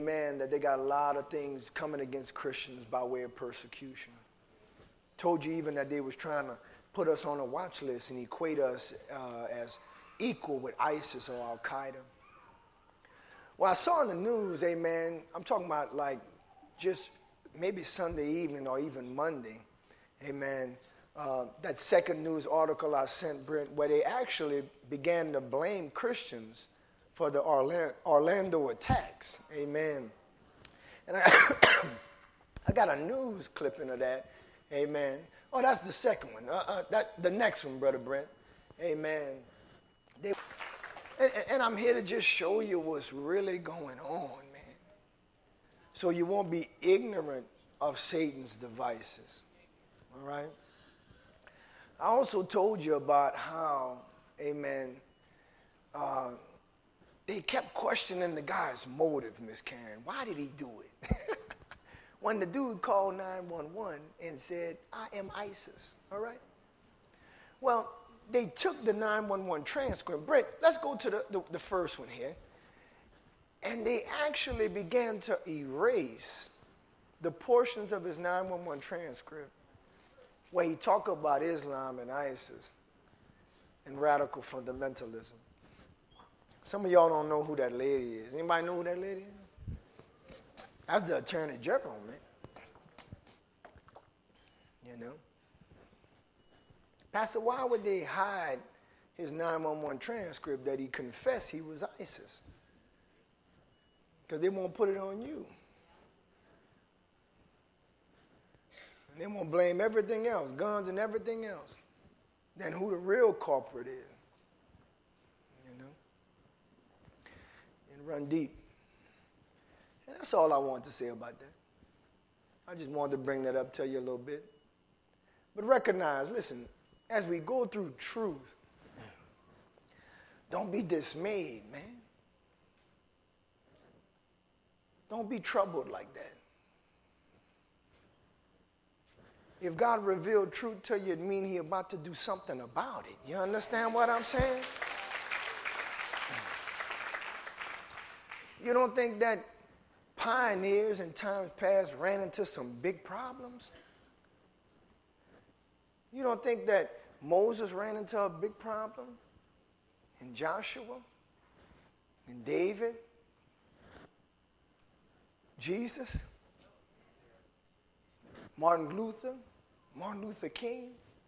Man, that they got a lot of things coming against Christians by way of persecution. Told you even that they was trying to put us on a watch list and equate us as equal with ISIS or Al-Qaeda. Well, I saw in the news, amen, I'm talking about like just maybe Sunday evening or even Monday, amen, that second news article I sent, Brent, where they actually began to blame Christians for the Orlando attacks, amen. And I got a news clipping of that, amen. Oh, that's the second one. The next one, Brother Brent, amen. And I'm here to just show you what's really going on, man. So you won't be ignorant of Satan's devices, all right? I also told you about how, amen, they kept questioning the guy's motive, Miss Karen. Why did he do it? When the dude called 911 and said, I am ISIS, all right? Well, they took the 911 transcript. Brent, let's go to the first one here. And they actually began to erase the portions of his 911 transcript where he talked about Islam and ISIS and radical fundamentalism. Some of y'all don't know who that lady is. Anybody know who that lady is? That's the Attorney General, man. You know? Pastor, why would they hide his 911 transcript that he confessed he was ISIS? Because they won't put it on you. And they won't blame everything else, guns and everything else, than who the real culprit is. You know? And run deep. And that's all I want to say about that. I just wanted to bring that up, tell you a little bit. But recognize, listen, as we go through truth, don't be dismayed, man. Don't be troubled like that. If God revealed truth to you, it means He's about to do something about it. You understand what I'm saying? You don't think that pioneers in times past ran into some big problems? You don't think that Moses ran into a big problem? And Joshua? And David? Jesus? Martin Luther King?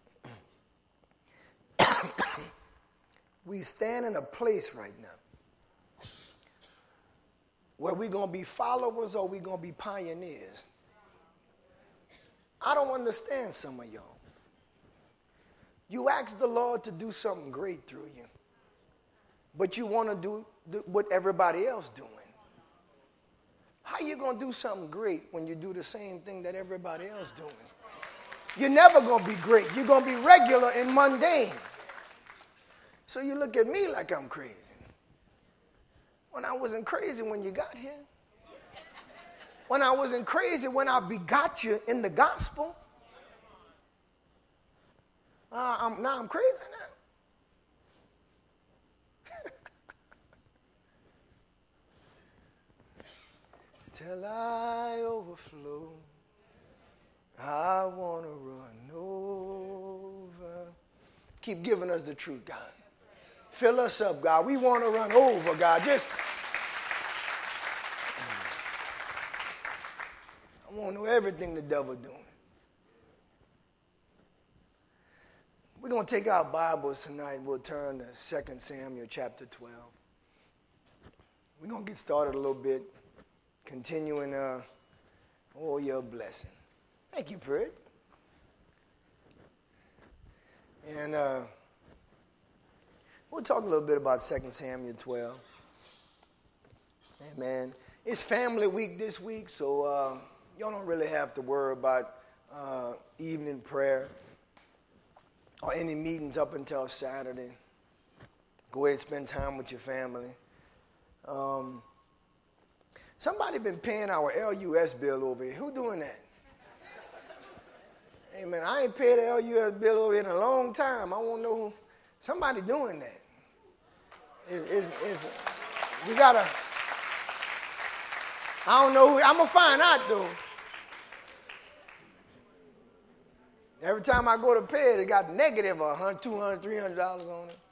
We stand in a place right now where we're going to be followers or we're going to be pioneers. I don't understand some of y'all. You ask the Lord to do something great through you, but you want to do what everybody else doing. How you going to do something great when you do the same thing that everybody else doing? You're never going to be great. You're going to be regular and mundane. So you look at me like I'm crazy. When I wasn't crazy when you got here. When I wasn't crazy when I begot you in the gospel. Now I'm crazy now. Till I overflow, I want to run over. Keep giving us the truth, God. Fill us up, God. We want to run over, God. I want to know everything the devil doing. We're going to take our Bibles tonight and we'll turn to 2 Samuel chapter 12. We're going to get started a little bit, continuing, your blessing. Thank you, Pert. And we'll talk a little bit about 2 Samuel 12. Amen. It's family week this week, so y'all don't really have to worry about evening prayer or any meetings up until Saturday. Go ahead and spend time with your family. Somebody been paying our LUS bill over here. Who doing that? Hey, man, I ain't paid the LUS bill over here in a long time. I want to know who. Somebody doing that. We got to. I don't know who, I'm going to find out though. Every time I go to pay it, it got negative $100, $200, $300 on it.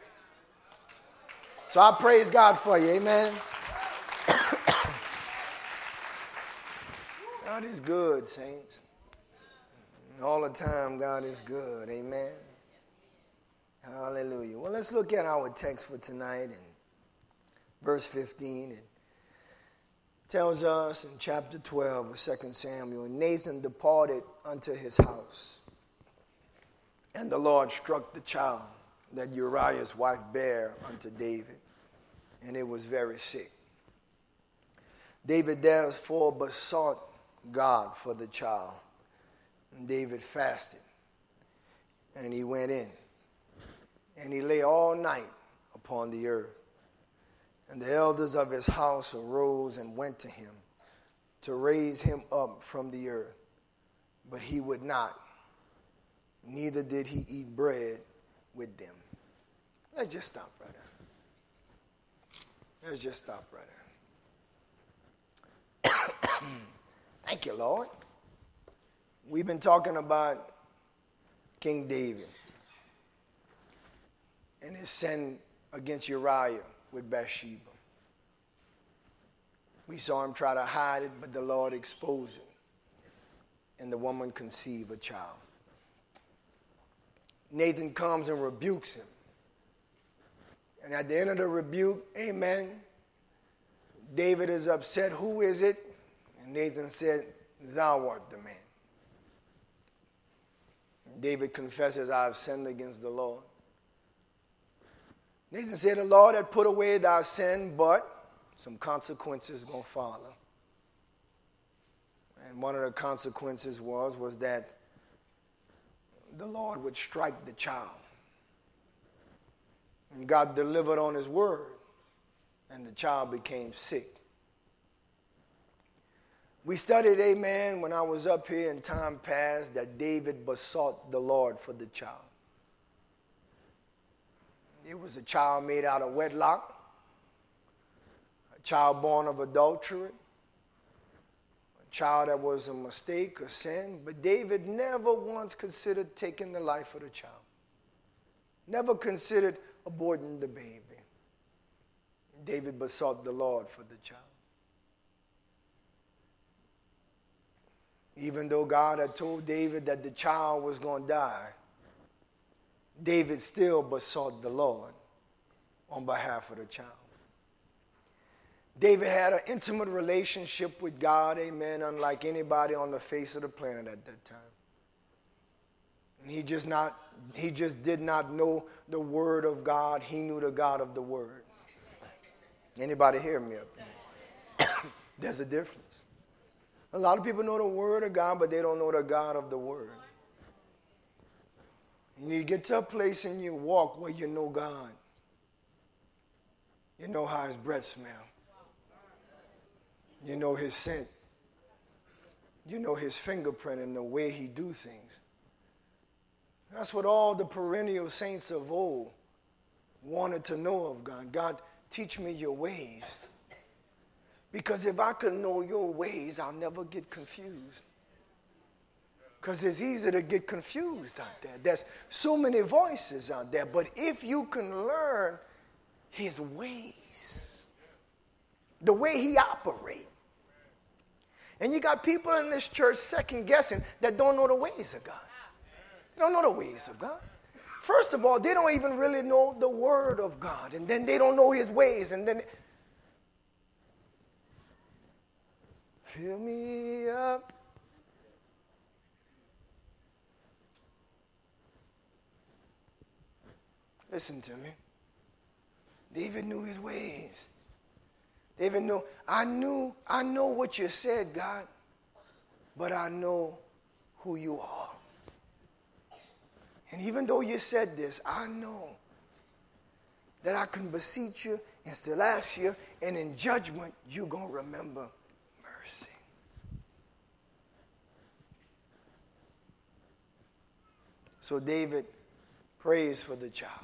So I praise God for you, amen. God is good, saints. All the time, God is good, amen. Hallelujah. Well, let's look at our text for tonight in verse 15. It tells us in chapter 12 of 2 Samuel, and Nathan departed unto his house, and the Lord struck the child that Uriah's wife bare unto David, and it was very sick. David therefore besought God for the child, and David fasted, and he went in, and he lay all night upon the earth. And the elders of his house arose and went to him to raise him up from the earth, but he would not, neither did he eat bread with them. Let's just stop right there. Let's just stop right there. Thank you, Lord. We've been talking about King David and his sin against Uriah with Bathsheba. We saw him try to hide it, but the Lord exposed it, and the woman conceived a child. Nathan comes and rebukes him. And at the end of the rebuke, amen, David is upset. Who is it? And Nathan said, thou art the man. David confesses, I have sinned against the Lord. Nathan said, the Lord had put away thy sin, but some consequences going to follow. And one of the consequences was that the Lord would strike the child. And God delivered on his word, and the child became sick. We studied, amen, when I was up here in time past, that David besought the Lord for the child. It was a child made out of wedlock, a child born of adultery, a child that was a mistake, a sin. But David never once considered taking the life of the child. Never considered aborting the baby. David besought the Lord for the child. Even though God had told David that the child was going to die, David still besought the Lord on behalf of the child. David had an intimate relationship with God, amen, unlike anybody on the face of the planet at that time. And he just did not know the word of God. He knew the God of the word. Anybody hear me up there? There's a difference. A lot of people know the word of God, but they don't know the God of the word. You need to get to a place in your walk where you know God. You know how his breath smells. You know his scent. You know his fingerprint and the way he do things. That's what all the perennial saints of old wanted to know of God. God, teach me your ways. Because if I could know your ways, I'll never get confused. Because it's easy to get confused out there. There's so many voices out there. But if you can learn his ways, the way he operates. And you got people in this church second guessing that don't know the ways of God. They don't know the ways of God. First of all, they don't even really know the word of God. And then they don't know his ways. And then, fill me up. Listen to me. David knew his ways. David knew, I know what you said, God, but I know who you are. And even though you said this, I know that I can beseech you and still ask you, and in judgment, you're going to remember mercy. So David prays for the child.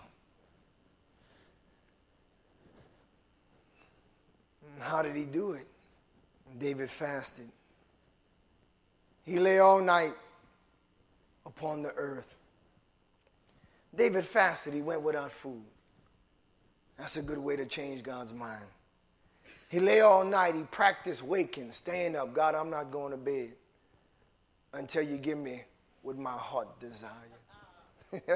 And how did he do it? David fasted. He lay all night upon the earth. David fasted. He went without food. That's a good way to change God's mind. He lay all night. He practiced waking, staying up. God, I'm not going to bed until you give me what my heart desires.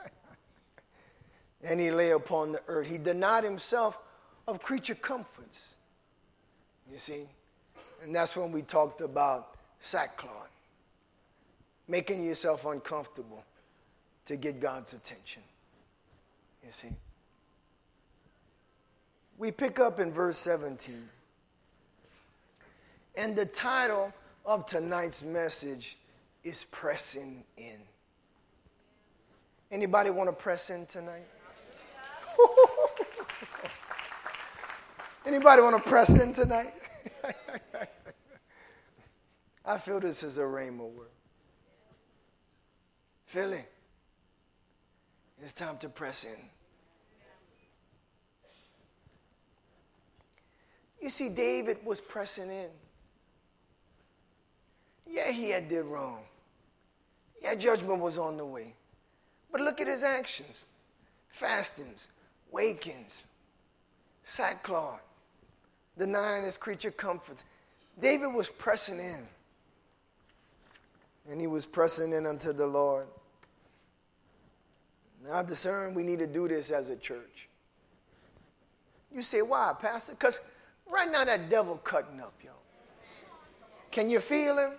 And he lay upon the earth. He denied himself of creature comforts. You see? And that's when we talked about sackcloth. Making yourself uncomfortable to get God's attention. You see? We pick up in verse 17. And the title of tonight's message is Pressing In. Anybody want to press in tonight? Anybody want to press in tonight? I feel this is a rhema word. Feel it? It's time to press in. You see, David was pressing in. Yeah, he had did wrong. Yeah, judgment was on the way. But look at his actions. Fastings, wakings, sackcloth, denying his creature comforts. David was pressing in. And he was pressing in unto the Lord. Now I discern we need to do this as a church. You say, why, Pastor? Because right now that devil cutting up, yo. Can you feel him?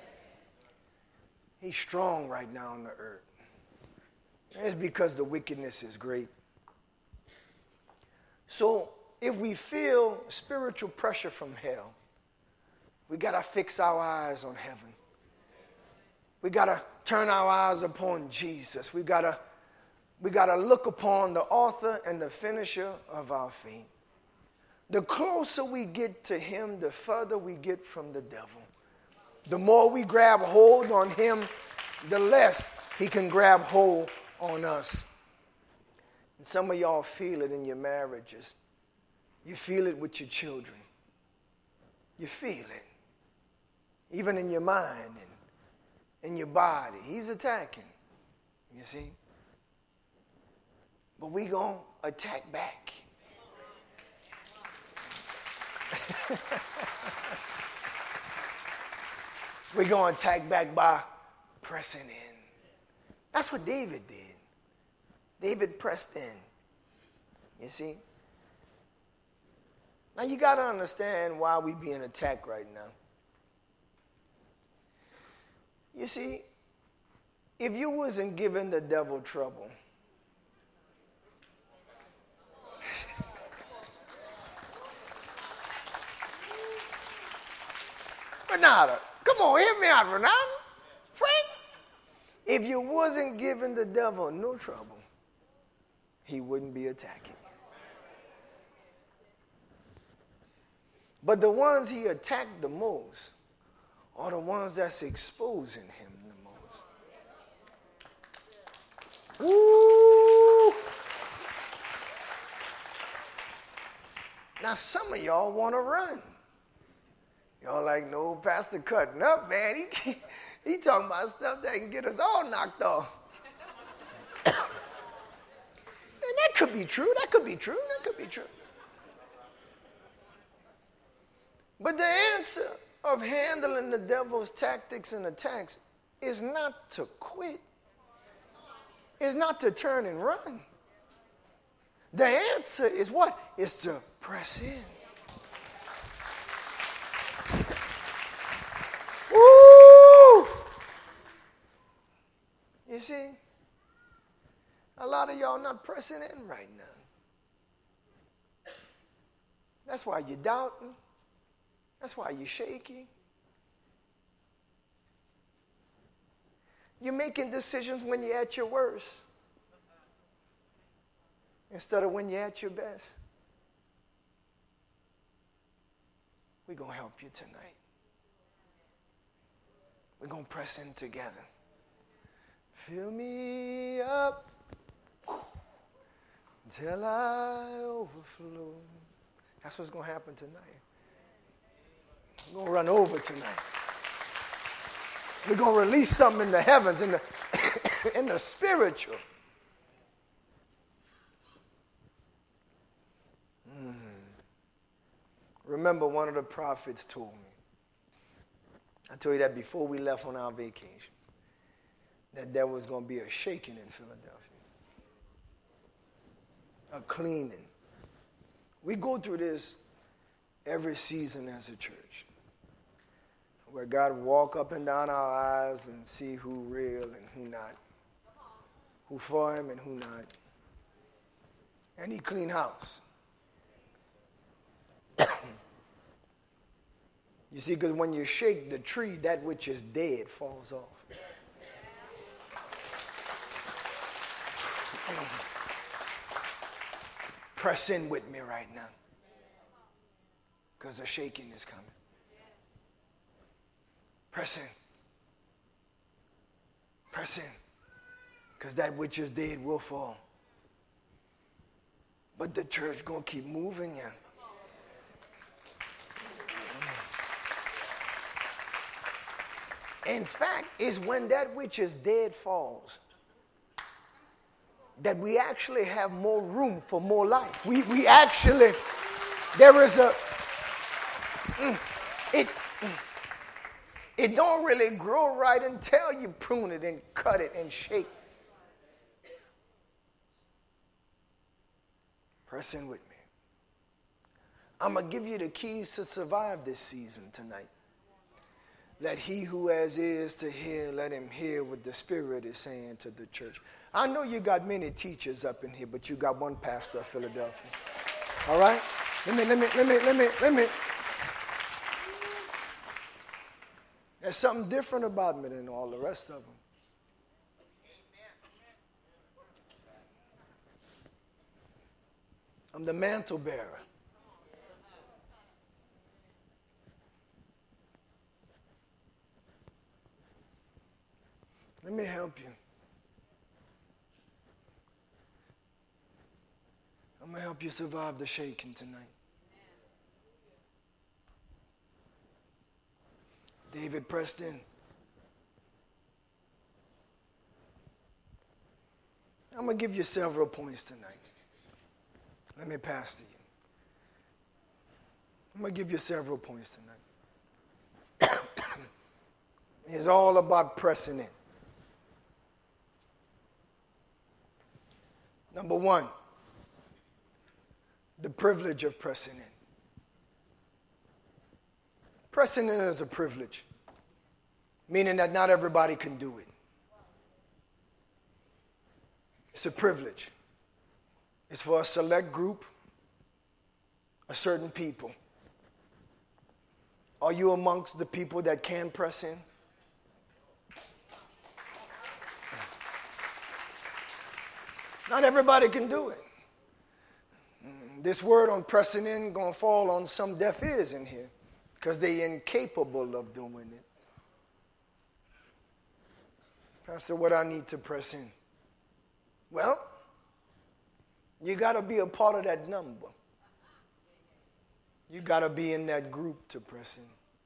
He's strong right now on the earth. It's because the wickedness is great. So if we feel spiritual pressure from hell, we got to fix our eyes on heaven. We got to turn our eyes upon Jesus. We got to look upon the author and the finisher of our faith. The closer we get to him, the further we get from the devil. The more we grab hold on him, the less he can grab hold on us. And some of y'all feel it in your marriages. You feel it with your children. You feel it. Even in your mind and in your body. He's attacking. You see? But we gonna attack back. We're going to attack back by pressing in. That's what David did. David pressed in. You see? Now you got to understand why we're being attacked right now. You see, if you wasn't giving the devil trouble, Renata, come on, hear me out, Renata. Frank, if you wasn't giving the devil no trouble, he wouldn't be attacking you. But the ones he attacked the most are the ones that's exposing him the most. Woo! Now some of y'all want to run. Y'all like, no, Pastor cutting up, man. He talking about stuff that can get us all knocked off. And that could be true. That could be true. That could be true. But the answer of handling the devil's tactics and attacks is not to quit. It's not to turn and run. The answer is what? Is to press in. Woo! You see, a lot of y'all not pressing in right now. That's why you're doubting. That's why you're shaky. You're making decisions when you're at your worst instead of when you're at your best. We're going to help you tonight. We're going to press in together. Fill me up until I overflow. That's what's going to happen tonight. We're going to run over tonight. We're going to release something in the heavens, in the spiritual. Remember, one of the prophets told me, I told you that before we left on our vacation, that there was going to be a shaking in Philadelphia, a cleaning. We go through this every season as a church, where God walk up and down our eyes and see who real and who not, who for him and who not. And he clean house. You see, because when you shake the tree, that which is dead falls off. Press in with me right now, because the shaking is coming. Press in. Press in, because that which is dead will fall. But the church going to keep moving in. In fact, it's when that which is dead falls that we actually have more room for more life. We actually, there is a, it don't really grow right until you prune it and cut it and shake. Press in with me. I'm going to give you the keys to survive this season tonight. Let he who has ears to hear, let him hear what the Spirit is saying to the church. I know you got many teachers up in here, but you got one pastor of Philadelphia. All right? Let me. There's something different about me than all the rest of them. I'm the mantle bearer. Let me help you. I'm going to help you survive the shaking tonight. David pressed in. I'm going to give you several points tonight. Let me pass to you. I'm going to give you several points tonight. It's all about pressing in. Number one, the privilege of pressing in. Pressing in is a privilege, meaning that not everybody can do it. It's a privilege. It's for a select group, a certain people. Are you amongst the people that can press in? Not everybody can do it. This word on pressing in going to fall on some deaf ears in here because they're incapable of doing it. Pastor, what I need to press in? Well, you got to be a part of that number. You got to be in that group to press in.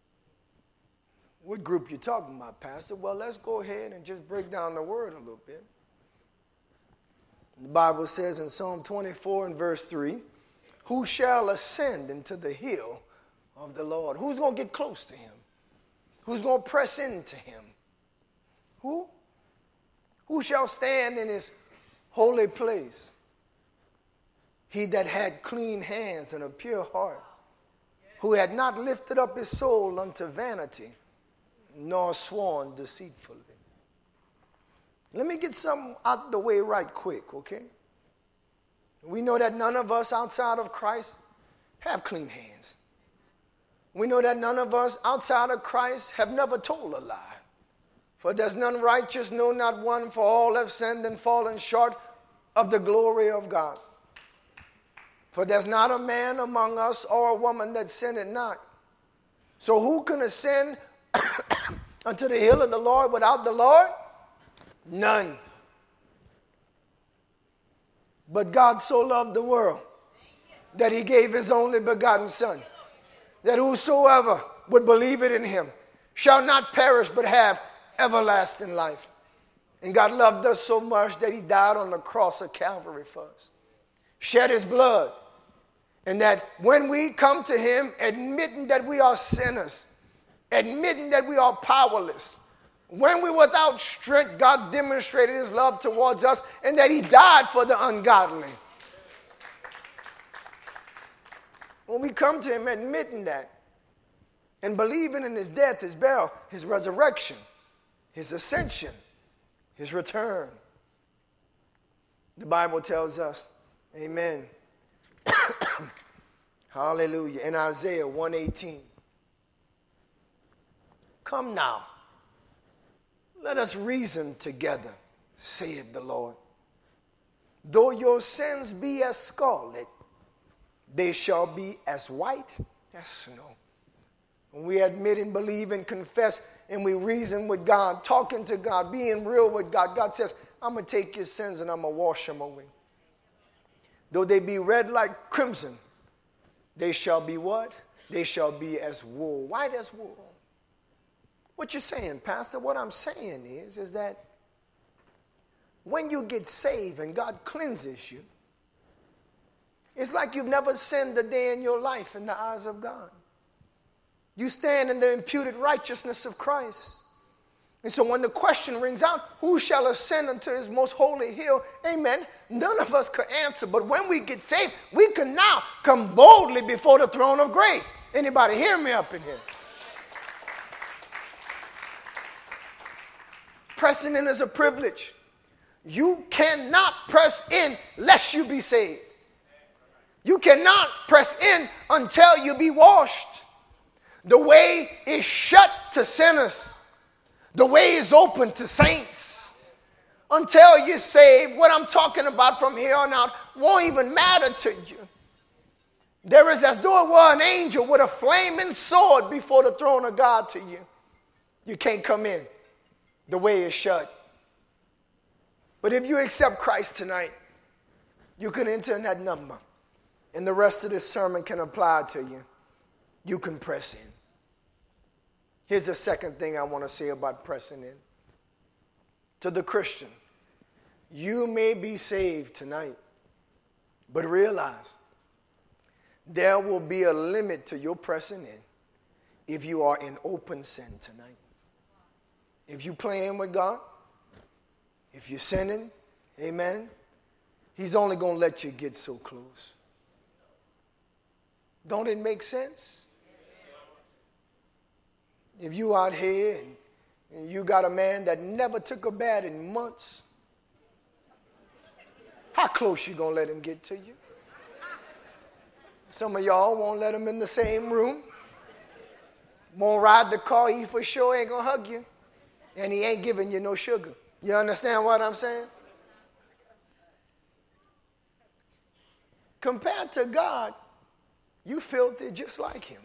What group you talking about, Pastor? Well, let's go ahead and just break down the word a little bit. The Bible says in Psalm 24 and verse 3, who shall ascend into the hill of the Lord? Who's going to get close to him? Who's going to press into him? Who? Who shall stand in his holy place? He that had clean hands and a pure heart, who had not lifted up his soul unto vanity, nor sworn deceitfully. Let me get something out the way right quick, okay? We know that none of us outside of Christ have clean hands. We know that none of us outside of Christ have never told a lie. For there's none righteous, no, not one, for all have sinned and fallen short of the glory of God. For there's not a man among us or a woman that sinneth not. So who can ascend unto the hill of the Lord without the Lord? None. But God so loved the world that he gave his only begotten Son, that whosoever would believe it in him shall not perish but have everlasting life. And God loved us so much that he died on the cross of Calvary for us, shed his blood, and that when we come to him admitting that we are sinners, admitting that we are powerless, when we were without strength, God demonstrated his love towards us and that he died for the ungodly. When we come to him admitting that and believing in his death, his burial, his resurrection, his ascension, his return, the Bible tells us, amen, hallelujah, in Isaiah 1:18, come now, let us reason together, saith the Lord. Though your sins be as scarlet, they shall be as white as snow. When we admit and believe and confess and we reason with God, talking to God, being real with God, God says, I'm going to take your sins and I'm going to wash them away. Though they be red like crimson, they shall be what? They shall be as wool, white as wool. What you're saying, Pastor? What I'm saying is that when you get saved and God cleanses you, it's like you've never sinned a day in your life in the eyes of God. You stand in the imputed righteousness of Christ. And so when the question rings out, who shall ascend unto his most holy hill? Amen. None of us could answer. But when we get saved, we can now come boldly before the throne of grace. Anybody hear me up in here? Pressing in is a privilege. You cannot press in lest you be saved. You cannot press in until you be washed. The way is shut to sinners. The way is open to saints. Until you're saved, what I'm talking about from here on out won't even matter to you. There is as though it were an angel with a flaming sword before the throne of God to you. You can't come in. The way is shut. But if you accept Christ tonight, you can enter in that number. And the rest of this sermon can apply to you. You can press in. Here's the second thing I want to say about pressing in. To the Christian, you may be saved tonight, but realize there will be a limit to your pressing in if you are in open sin tonight. If you're playing with God, if you're sinning, amen, he's only going to let you get so close. Don't it make sense? If you out here and you got a man that never took a bath in months, how close you going to let him get to you? Some of y'all won't let him in the same room. Won't ride the car. He for sure ain't going to hug you. And he ain't giving you no sugar. You understand what I'm saying? Compared to God, you filthy just like him.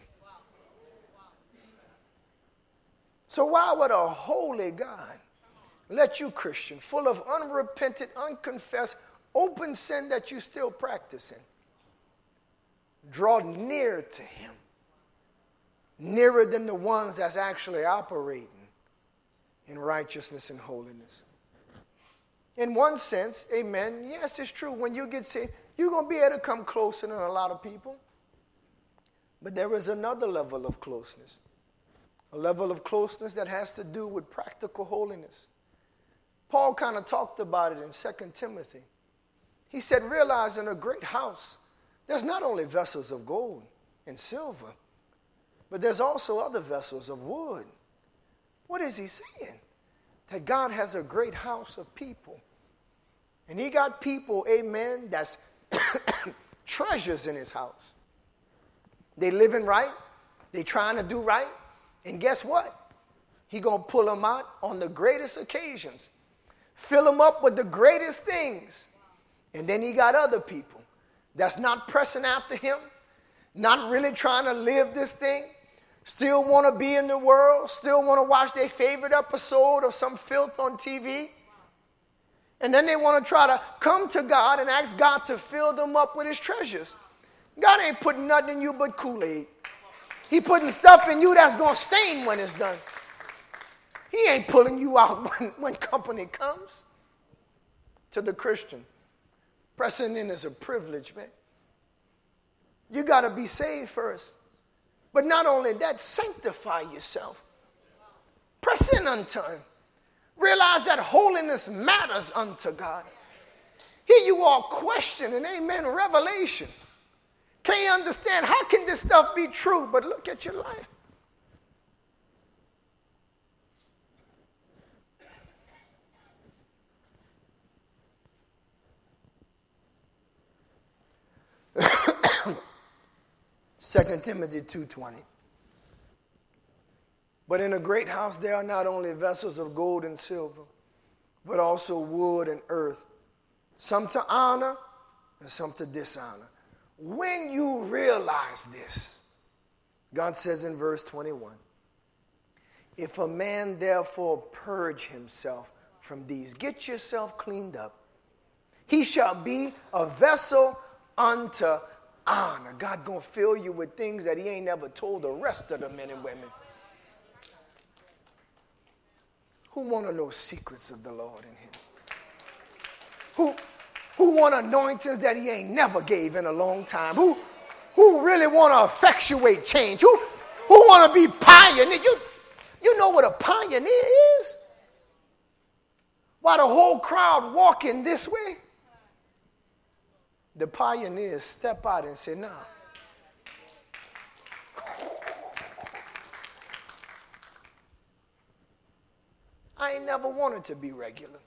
So why would a holy God let you, Christian, full of unrepentant, unconfessed, open sin that you still practicing, draw near to him, nearer than the ones that's actually operating in righteousness and holiness? In one sense, amen, yes, it's true. When you get saved, you're going to be able to come closer than a lot of people. But there is another level of closeness. A level of closeness that has to do with practical holiness. Paul kind of talked about it in 2 Timothy. He said, realize in a great house, there's not only vessels of gold and silver, but there's also other vessels of wood. What is he saying? That God has a great house of people. And he got people, amen, that's treasures in his house. They living right. They trying to do right. And guess what? He going to pull them out on the greatest occasions. Fill them up with the greatest things. And then he got other people that's not pressing after him, not really trying to live this thing, still want to be in the world, still want to watch their favorite episode of some filth on TV. And then they want to try to come to God and ask God to fill them up with his treasures. God ain't putting nothing in you but Kool-Aid. He putting stuff in you that's going to stain when it's done. He ain't pulling you out when company comes. To the Christian, pressing in is a privilege, man. You got to be saved first. But not only that, sanctify yourself. Press in unto him. Realize that holiness matters unto God. Here you are questioning, amen, revelation. Can't you understand? How can this stuff be true? But look at your life. Second Timothy 2:20. But in a great house there are not only vessels of gold and silver, but also wood and earth, some to honor and some to dishonor. When you realize this, God says in verse 21, if a man therefore purge himself from these, get yourself cleaned up, he shall be a vessel unto honor. God gonna fill you with things that he ain't never told the rest of the men and women. Who want to know secrets of the Lord in him? Who want anointings that he ain't never gave in a long time? Who really want to effectuate change? Who want to be pioneer? You know what a pioneer is? Why the whole crowd walking this way? The pioneers step out and say, nah. I ain't never wanted to be regular.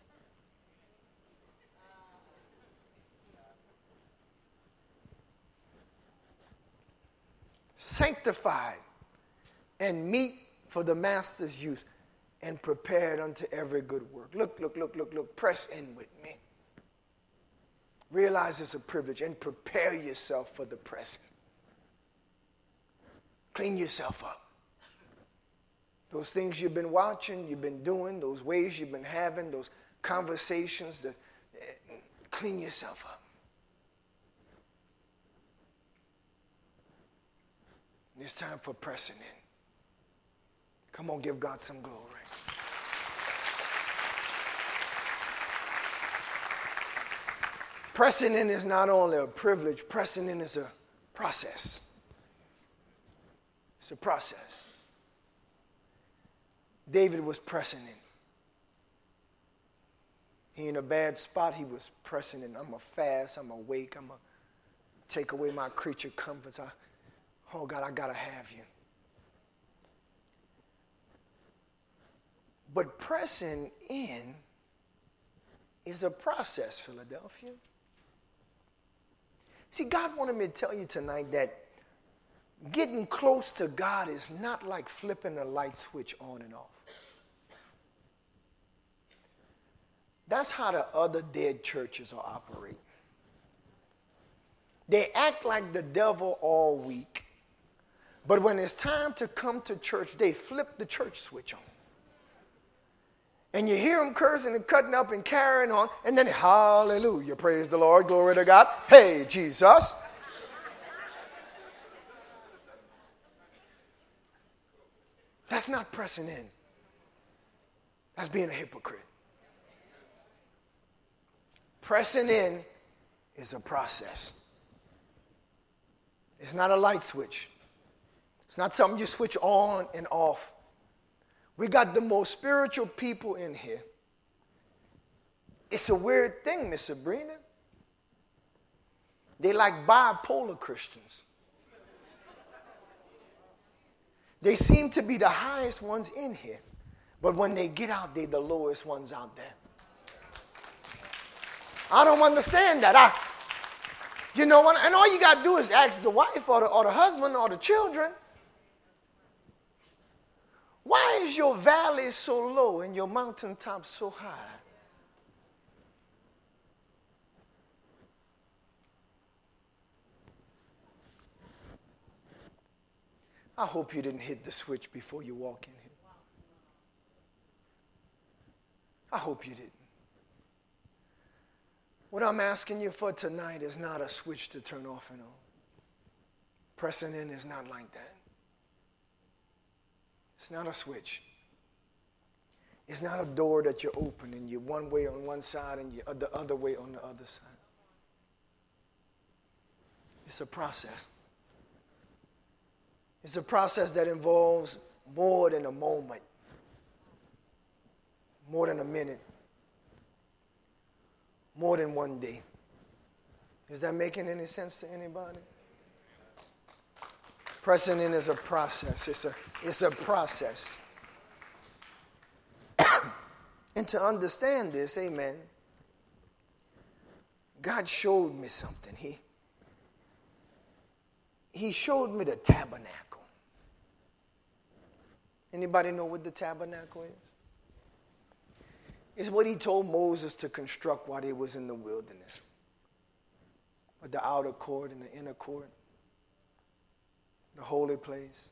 Sanctified and meet for the master's use and prepared unto every good work. Look. Press in with me. Realize it's a privilege and prepare yourself for the present. Clean yourself up. Those things you've been watching, you've been doing, those ways you've been having, those conversations, clean yourself up. It's time for pressing in. Come on, give God some glory. Pressing in is not only a privilege, pressing in is a process. It's a process. David was pressing in. He in a bad spot, he was pressing in. I'm going to fast, I'm going to wake, I'm going to take away my creature comforts. Oh God, I got to have you. But pressing in is a process, Philadelphia. See, God wanted me to tell you tonight that getting close to God is not like flipping a light switch on and off. That's how the other dead churches are operating. They act like the devil all week, but when it's time to come to church, they flip the church switch on. And you hear them cursing and cutting up and carrying on, and then hallelujah, praise the Lord, glory to God. Hey, Jesus. That's not pressing in. That's being a hypocrite. Pressing in is a process. It's not a light switch. It's not something you switch on and off. We got the most spiritual people in here. It's a weird thing, Miss Sabrina. They like bipolar Christians. They seem to be the highest ones in here, but when they get out, they're the lowest ones out there. I don't understand that. You know what? And all you got to do is ask the wife or the husband or the children, why is your valley so low and your mountaintop so high? I hope you didn't hit the switch before you walk in here. I hope you didn't. What I'm asking you for tonight is not a switch to turn off and on. Pressing in is not like that. It's not a switch. It's not a door that you open and you're one way on one side and you're the other way on the other side. It's a process. It's a process that involves more than a moment, more than a minute, more than one day. Is that making any sense to anybody? Pressing in is a process. It's a process. And to understand this, amen, God showed me something. He showed me the tabernacle. Anybody know what the tabernacle is? It's what he told Moses to construct while he was in the wilderness. With the outer court and the inner court, the holy place,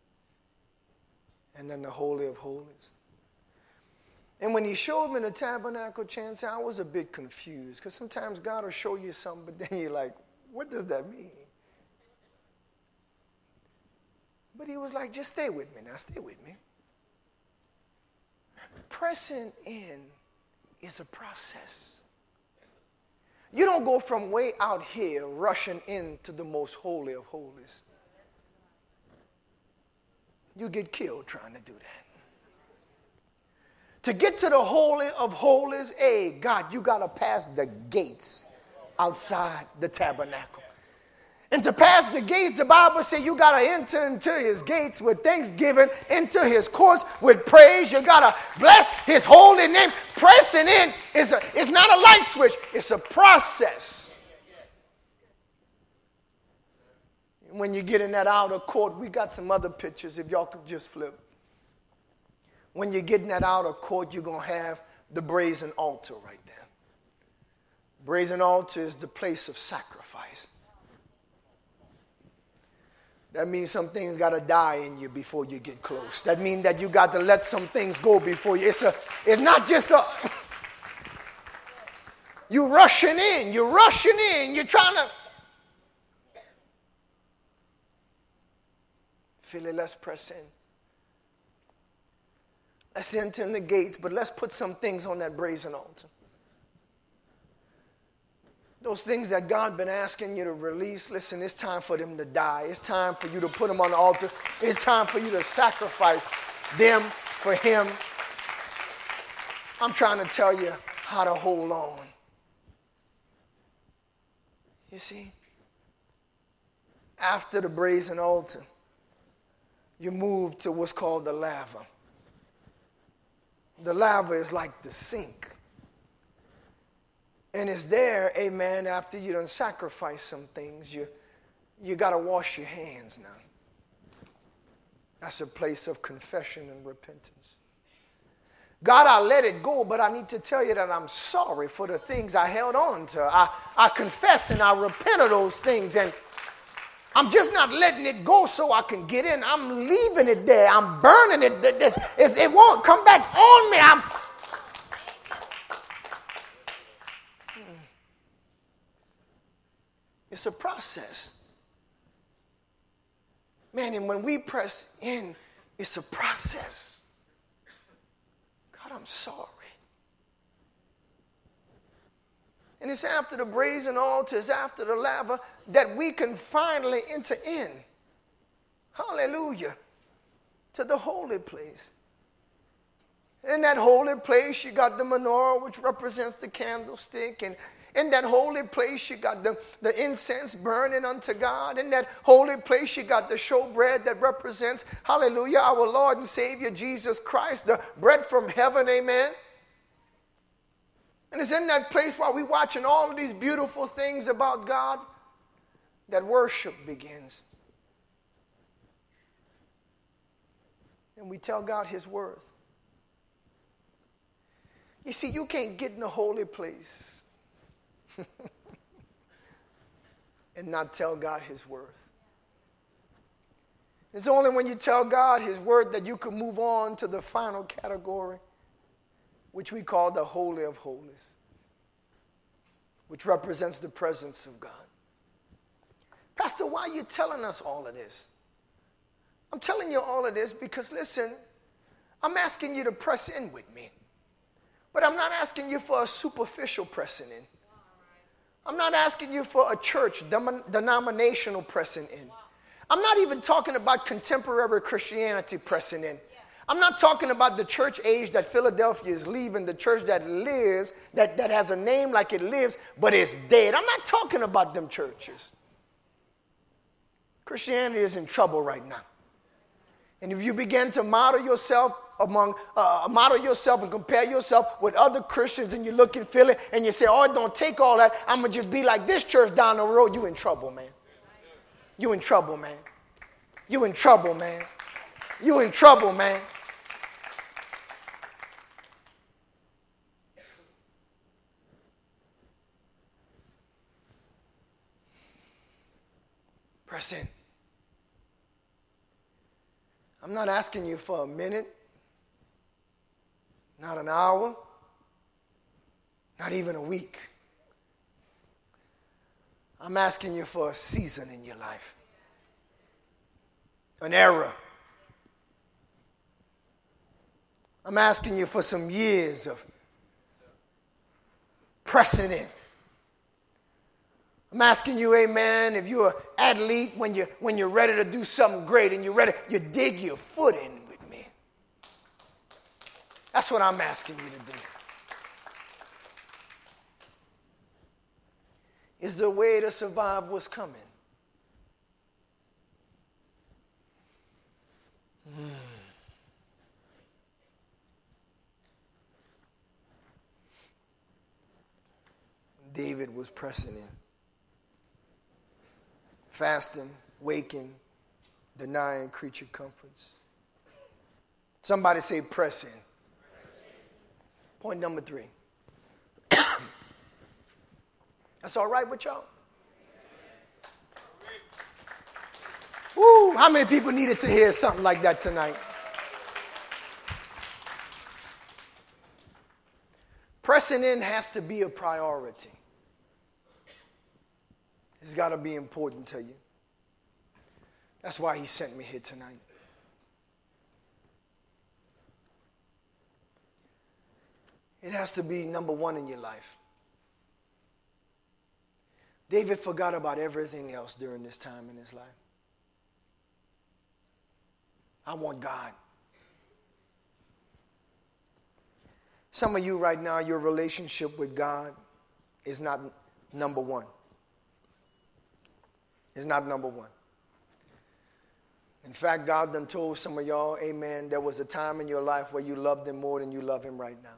and then the Holy of Holies. And when he showed me the tabernacle, Chance, I was a bit confused because sometimes God will show you something, but then you're like, what does that mean? But he was like, just stay with me now, stay with me. Pressing in is a process. You don't go from way out here rushing into the most holy of holies. You get killed trying to do that. To get to the Holy of Holies, God, you got to pass the gates outside the tabernacle. And to pass the gates, the Bible says you got to enter into his gates with thanksgiving, into his courts with praise. You got to bless his holy name. Pressing in is not a light switch. It's a process. When you get in that outer court, we got some other pictures if y'all could just flip. When you get in that outer court, you're going to have the brazen altar right there. Brazen altar is the place of sacrifice. That means some things got to die in you before you get close. That means that you got to let some things go before you. It's not just you're rushing in, you're trying to feel it. Let's press in. Let's enter in the gates, but let's put some things on that brazen altar. Those things that God been asking you to release, listen, it's time for them to die. It's time for you to put them on the altar. It's time for you to sacrifice them for him. I'm trying to tell you how to hold on. You see? After the brazen altar, you move to what's called the laver. The laver is like the sink. And it's there, amen, after you done sacrifice some things, you got to wash your hands now. That's a place of confession and repentance. God, I let it go, but I need to tell you that I'm sorry for the things I held on to. I confess and I repent of those things, and I'm just not letting it go so I can get in. I'm leaving it there. I'm burning it. It won't come back on me. It's a process. Man, and when we press in, it's a process. God, I'm sorry. And it's after the brazen altar, it's after the laver that we can finally enter in. Hallelujah. To the holy place. In that holy place, you got the menorah, which represents the candlestick. And in that holy place, you got the incense burning unto God. In that holy place, you got the showbread that represents, hallelujah, our Lord and Savior, Jesus Christ, the bread from heaven, amen. And it's in that place while we're watching all of these beautiful things about God that worship begins. And we tell God his worth. You see, you can't get in the holy place and not tell God his worth. It's only when you tell God his word that you can move on to the final category, which we call the Holy of Holies, which represents the presence of God. Pastor, why are you telling us all of this? I'm telling you all of this because, listen, I'm asking you to press in with me. But I'm not asking you for a superficial pressing in. I'm not asking you for a church, denominational pressing in. I'm not even talking about contemporary Christianity pressing in. I'm not talking about the church age that Philadelphia is leaving, the church that lives, that has a name like it lives, but it's dead. I'm not talking about them churches. Christianity is in trouble right now. And if you begin to model yourself and compare yourself with other Christians, and you look and feel it, and you say, oh, it don't take all that, I'm going to just be like this church down the road, you in trouble, man. You in trouble, man. You in trouble, man. You in trouble, man. Press in. I'm not asking you for a minute, not an hour, not even a week. I'm asking you for a season in your life, an era. I'm asking you for some years of pressing in. I'm asking you, amen, if you're an athlete, when you're ready to do something great and you dig your foot in with me. That's what I'm asking you to do. Is the way to survive what's coming? David was pressing in. Fasting, waking, denying creature comforts. Somebody say press in. Point number 3. That's all right with y'all? Woo, how many people needed to hear something like that tonight? Pressing in has to be a priority. It's got to be important to you. That's why he sent me here tonight. It has to be number one in your life. David forgot about everything else during this time in his life. I want God. Some of you right now, your relationship with God is not number one. It's not number one. In fact, God done told some of y'all, amen, there was a time in your life where you loved him more than you love him right now.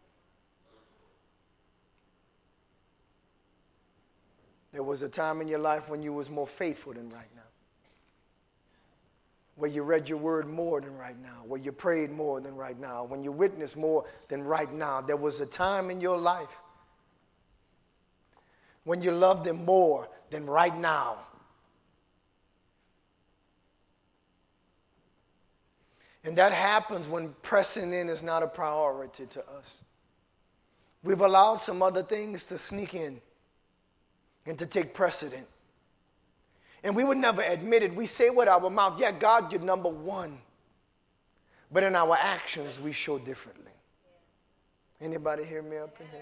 There was a time in your life when you was more faithful than right now. Where you read your word more than right now. Where you prayed more than right now. When you witnessed more than right now. There was a time in your life when you loved him more than right now. And that happens when pressing in is not a priority to us. We've allowed some other things to sneak in and to take precedent. And we would never admit it. We say with our mouth, yeah, God, you're number one. But in our actions, we show differently. Anybody hear me up in here?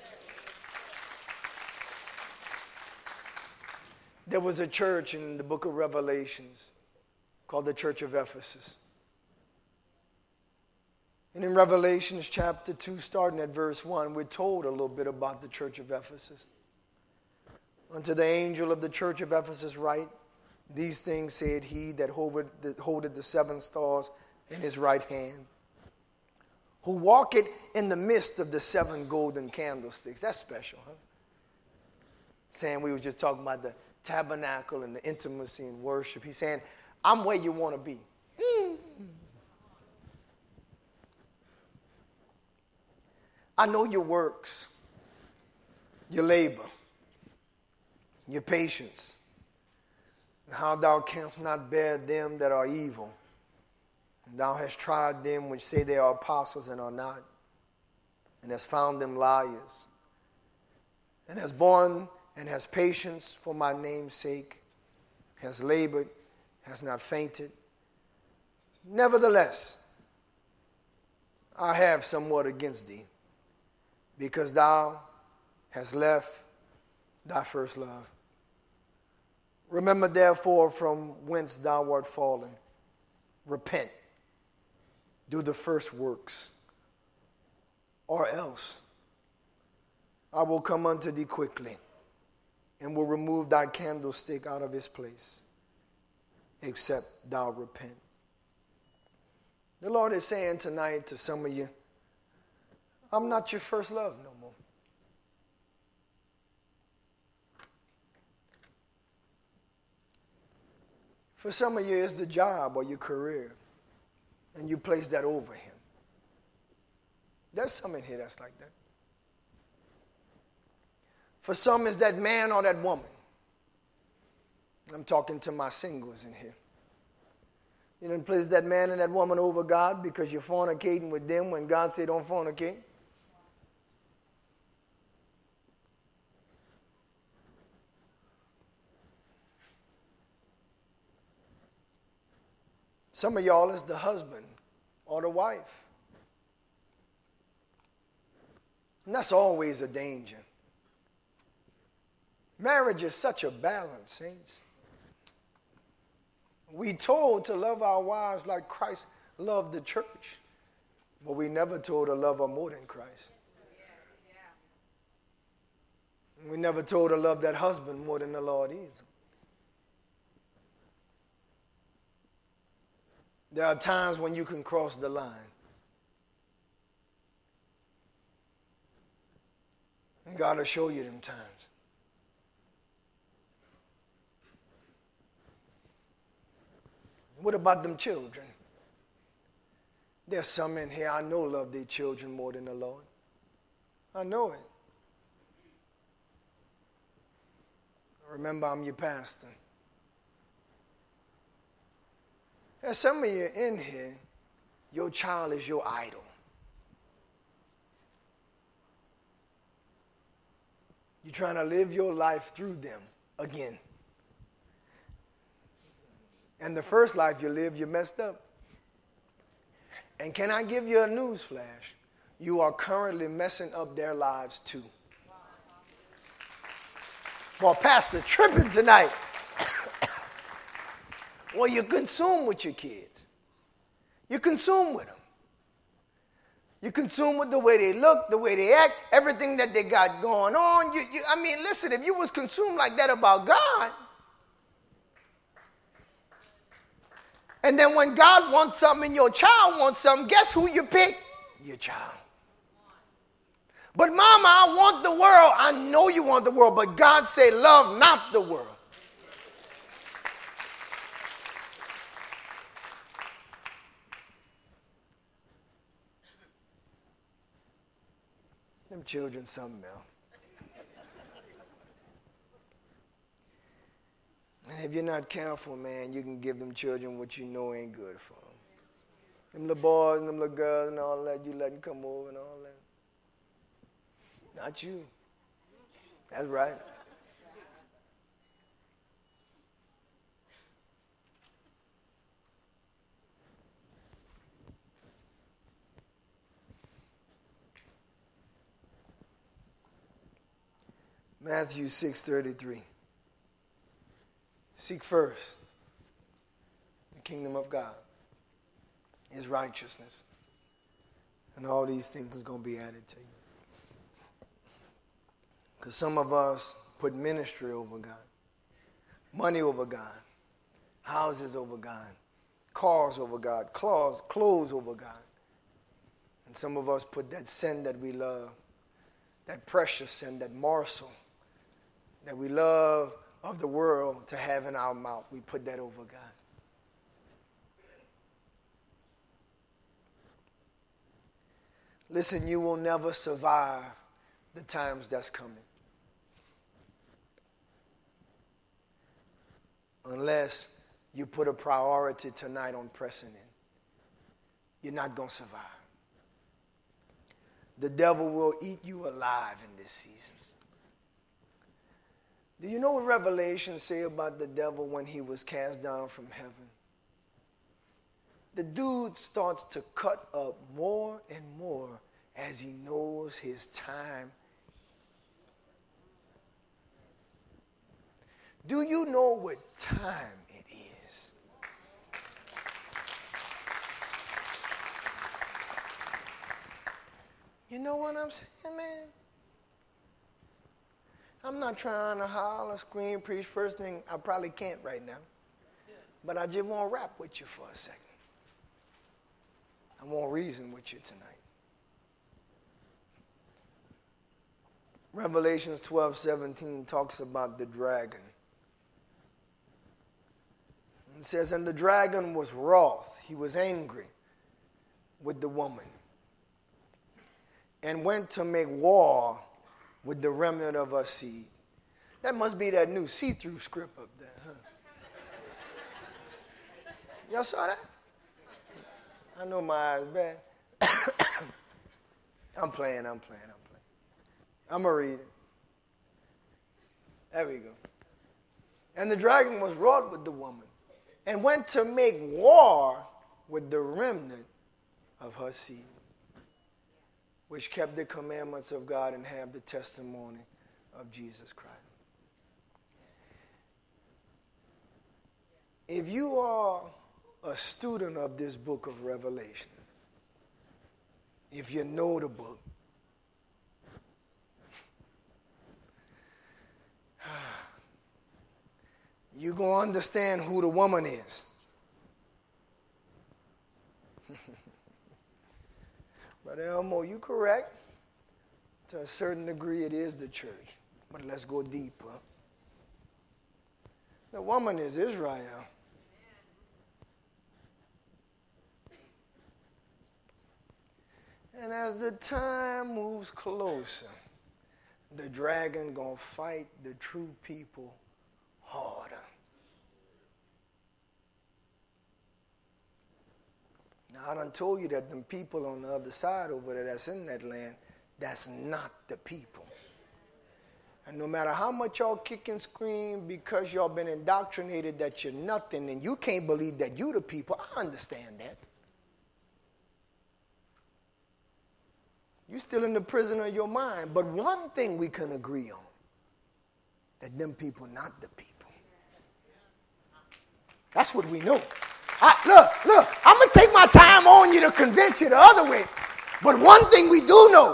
There was a church in the book of Revelations called the Church of Ephesus. And in Revelations chapter 2, starting at verse 1, we're told a little bit about the Church of Ephesus. Unto the angel of the Church of Ephesus write, these things said he that holdeth the 7 stars in his right hand, who walketh in the midst of the 7 golden candlesticks. That's special, huh? Saying we were just talking about the tabernacle and the intimacy and worship. He's saying, I'm where you want to be. I know your works, your labor, your patience, and how thou canst not bear them that are evil. And thou hast tried them which say they are apostles and are not, and hast found them liars, and hast borne and has patience for my name's sake, has labored, has not fainted. Nevertheless, I have somewhat against thee, because thou hast left thy first love. Remember therefore from whence thou art fallen. Repent. Do the first works. Or else I will come unto thee quickly, and will remove thy candlestick out of his place, except thou repent. The Lord is saying tonight to some of you, I'm not your first love no more. For some of you, it's the job or your career, and you place that over him. There's some in here that's like that. For some, it's that man or that woman. I'm talking to my singles in here. You didn't place that man and that woman over God because you're fornicating with them when God said don't fornicate. Some of y'all is the husband or the wife. And that's always a danger. Marriage is such a balance, saints. We told to love our wives like Christ loved the church, but we never told to love her more than Christ. We never told to love that husband more than the Lord either. There are times when you can cross the line. And God will show you them times. What about them children? There's some in here I know love their children more than the Lord. I know it. Remember, I'm your pastor. There's some of you in here, your child is your idol. You're trying to live your life through them again. And the first life you lived, you messed up. And can I give you a news flash? You are currently messing up their lives too. Well, Pastor, tripping tonight. Well, you consume with your kids. You consume with them. You consume with the way they look, the way they act, everything that they got going on. I mean, listen, if you was consumed like that about God, and then when God wants something and your child wants something, guess who you pick? Your child. But mama, I want the world. I know you want the world, but God said love not the world. Them children something else. And if you're not careful, man, you can give them children what you know ain't good for them. Them little boys and them little girls and all that, you let them come over and all that. Not you. That's right. Matthew 6:33. Seek first the kingdom of God, his righteousness, and all these things are going to be added to you. Because some of us put ministry over God, money over God, houses over God, cars over God, clothes over God. And some of us put that sin that we love, that precious sin, that morsel that we love of the world to have in our mouth, we put that over God. Listen, you will never survive the times that's coming unless you put a priority tonight on pressing in. You're not going to survive. The devil will eat you alive in this season. Do you know what Revelation say about the devil when he was cast down from heaven? the dude starts to cut up more and more as he knows his time. Do you know what time it is? You know what I'm saying, man? I'm not trying to holler, scream, preach. First thing, I probably can't right now. But I just want to rap with you for a second. I want to reason with you tonight. Revelations 12:17 talks about the dragon. It says, and the dragon was wroth. He was angry with the woman and went to make war with the remnant of her seed. That must be that new see-through script up there, huh? Y'all saw that? I know my eyes bad. I'm playing. I'm going to read it. There we go. And the dragon was wroth with the woman and went to make war with the remnant of her seed, which kept the commandments of God and have the testimony of Jesus Christ. If you are a student of this book of Revelation, if you know the book, you're going to understand who the woman is. But Elmo, you correct. To a certain degree, it is the church. But let's go deeper. The woman is Israel. And as the time moves closer, the dragon gonna fight the true people harder. Now, I done told you that them people on the other side over there that's in that land, that's not the people. And no matter how much y'all kick and scream because y'all been indoctrinated that you're nothing and you can't believe that you the people, I understand that. You're still in the prison of your mind. But one thing we can agree on, that them people not the people. That's what we know. Look, I'm going to take my time on you to convince you the other way. But one thing we do know,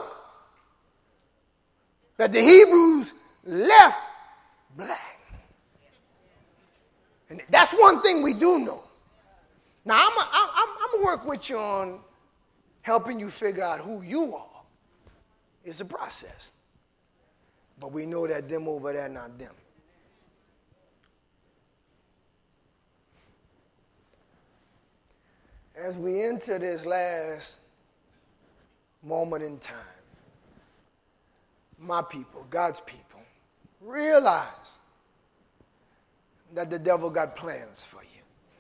that the Hebrews left black. And that's one thing we do know. Now, I'm going to work with you on helping you figure out who you are. It's a process. But we know that them over there, not them. As we enter this last moment in time, my people, God's people, realize that the devil got plans for you.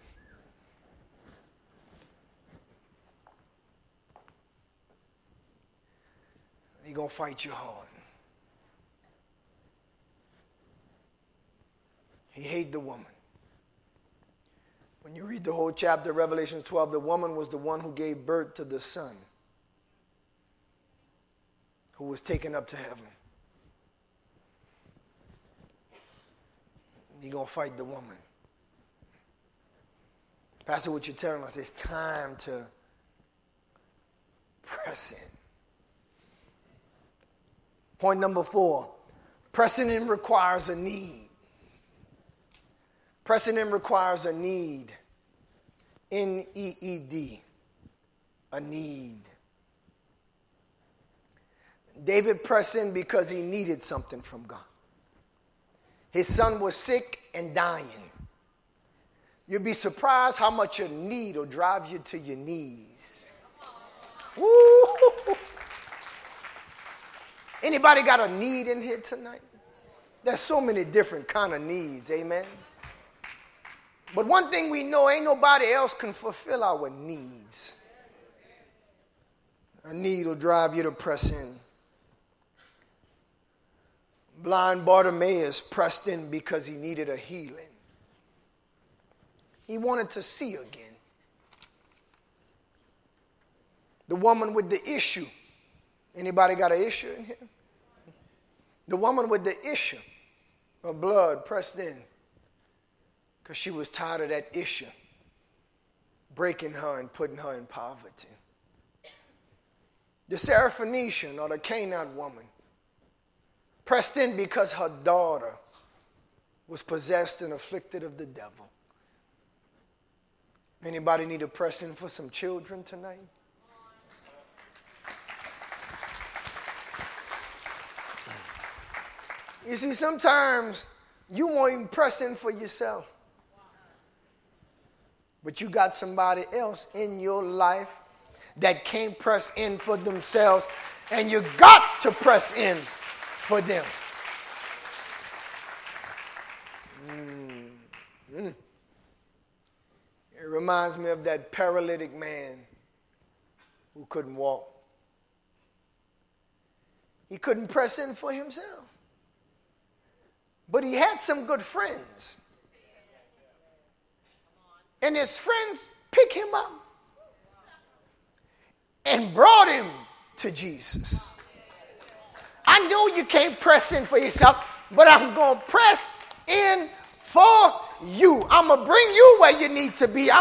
He's going to fight you hard. He hated the woman. When you read the whole chapter, Revelation 12, the woman was the one who gave birth to the son, who was taken up to heaven. He's going to fight the woman. Pastor, what you're telling us, it's time to press in. Point number 4, pressing in requires a need. Pressing in requires a need. N-E-E-D. A need. David pressed in because he needed something from God. His son was sick and dying. You'd be surprised how much a need will drive you to your knees. Woo! Anybody got a need in here tonight? There's so many different kind of needs, amen? But one thing we know, ain't nobody else can fulfill our needs. A need will drive you to press in. Blind Bartimaeus pressed in because he needed a healing. He wanted to see again. The woman with the issue. Anybody got an issue in here? The woman with the issue of blood pressed in because she was tired of that issue breaking her and putting her in poverty. The Syrophoenician or the Canaanite woman pressed in because her daughter was possessed and afflicted of the devil. Anybody need to press in for some children tonight? You see, sometimes you won't even press in for yourself. But you got somebody else in your life that can't press in for themselves, and you got to press in for them. It reminds me of that paralytic man who couldn't walk. He couldn't press in for himself. But he had some good friends. And his friends picked him up and brought him to Jesus. I know you can't press in for yourself, but I'm going to press in for you. I'm going to bring you where you need to be.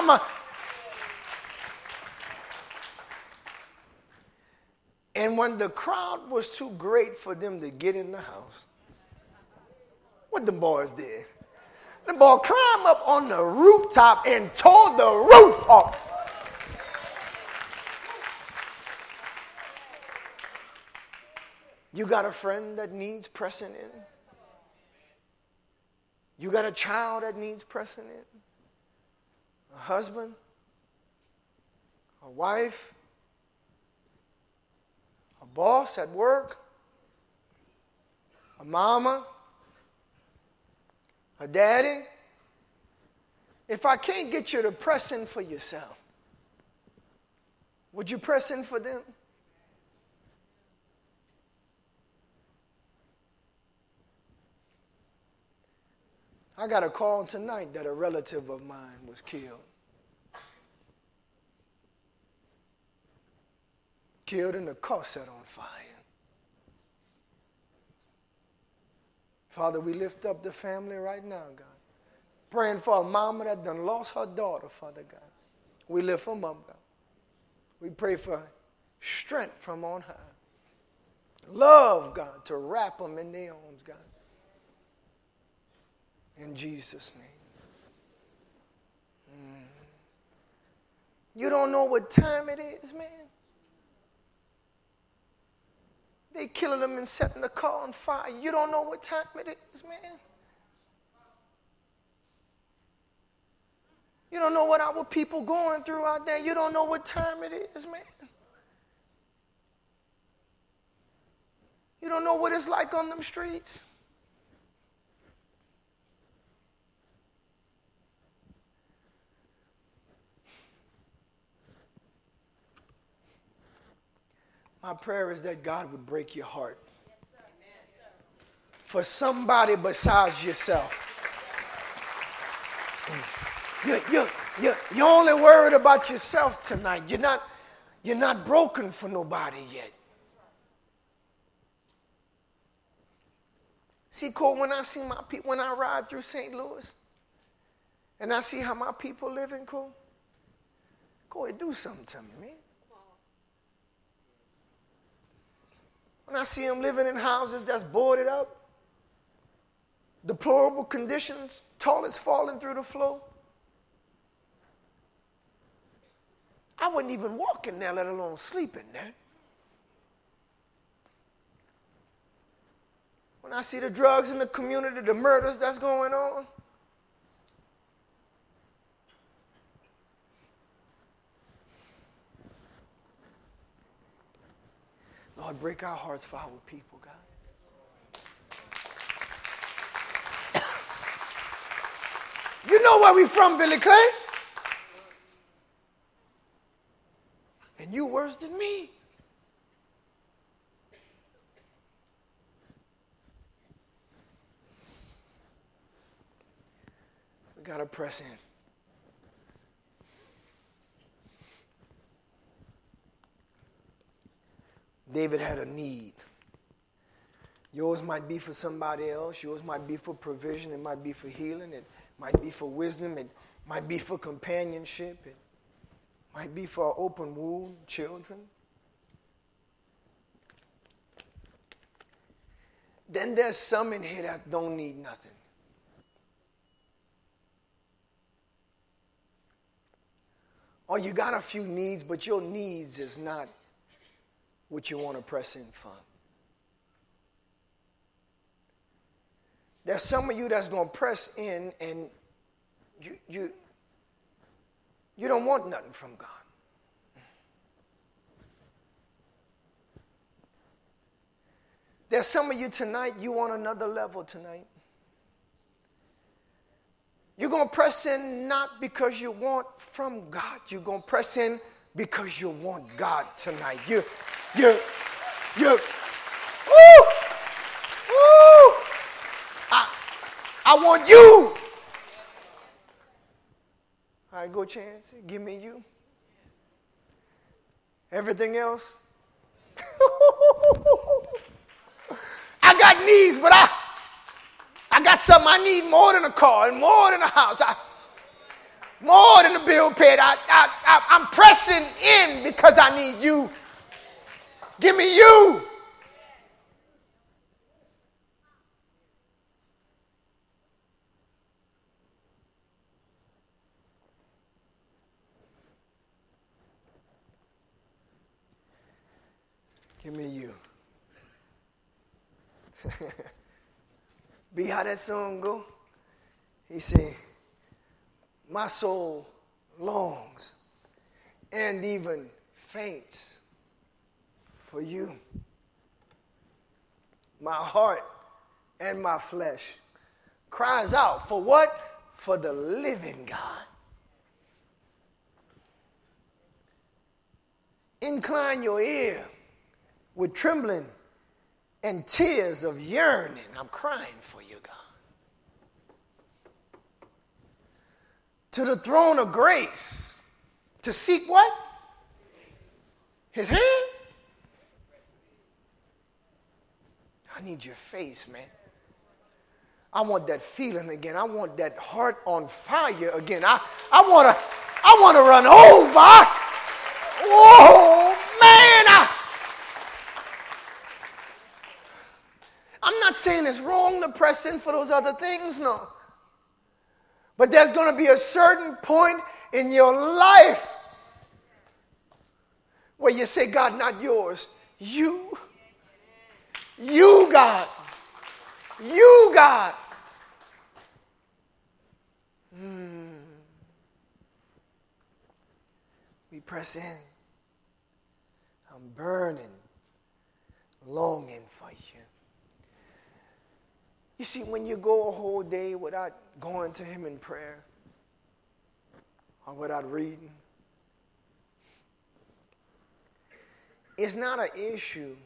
And when the crowd was too great for them to get in the house, what the boys did? The boy climbed up on the rooftop and tore the roof off. You got a friend that needs pressing in? You got a child that needs pressing in? A husband? A wife? A boss at work? A mama? A daddy? If I can't get you to press in for yourself, would you press in for them? I got a call tonight that a relative of mine was killed. Killed and the car set on fire. Father, we lift up the family right now, God. Praying for a mama that done lost her daughter, Father God. We lift them up, God. We pray for strength from on high. Love, God, to wrap them in their arms, God. In Jesus' name. You don't know what time it is, man. They killing them and setting the car on fire. You don't know what time it is, man. You don't know what our people going through out there. You don't know what time it is, man. You don't know what it's like on them streets. My prayer is that God would break your heart for somebody besides yourself. You're only worried about yourself tonight. You're not broken for nobody yet. See, Cole, when I see my people, when I ride through St. Louis, and I see how my people living, Cole, go ahead, do something to me, man. When I see them living in houses that's boarded up, deplorable conditions, toilets falling through the floor, I wouldn't even walk in there, let alone sleep in there. When I see the drugs in the community, the murders that's going on, Lord, break our hearts for our people, God. You know where we from, Billy Clay? And you worse than me. We got to press in. David had a need. Yours might be for somebody else. Yours might be for provision. It might be for healing. It might be for wisdom. It might be for companionship. It might be for open wound, children. Then there's some in here that don't need nothing. Or you got a few needs, but your needs is not what you want to press in for. There's some of you that's going to press in and you don't want nothing from God. There's some of you tonight, you want another level tonight. You're going to press in not because you want from God. You're going to press in because you want God tonight. Woo! I want you. All right, go Chance. Give me you. Everything else. I got needs, but I got something I need more than a car and more than a house. More than a bill paid. I'm pressing in because I need you. Give me you. Give me you. Be how that song go. He said, my soul longs and even faints for you. My heart and my flesh cries out for what? For the living God. Incline your ear with trembling and tears of yearning. I'm crying for you, God. To the throne of grace. To seek what? His hand? I need your face, man. I want that feeling again. I want that heart on fire again. I want to run over. Oh, man. I'm not saying it's wrong to press in for those other things, no. But there's going to be a certain point in your life where you say, God, not yours. You, God. You, God. We press in. I'm burning, longing for you. You see, when you go a whole day without going to him in prayer or without reading, it's not an issue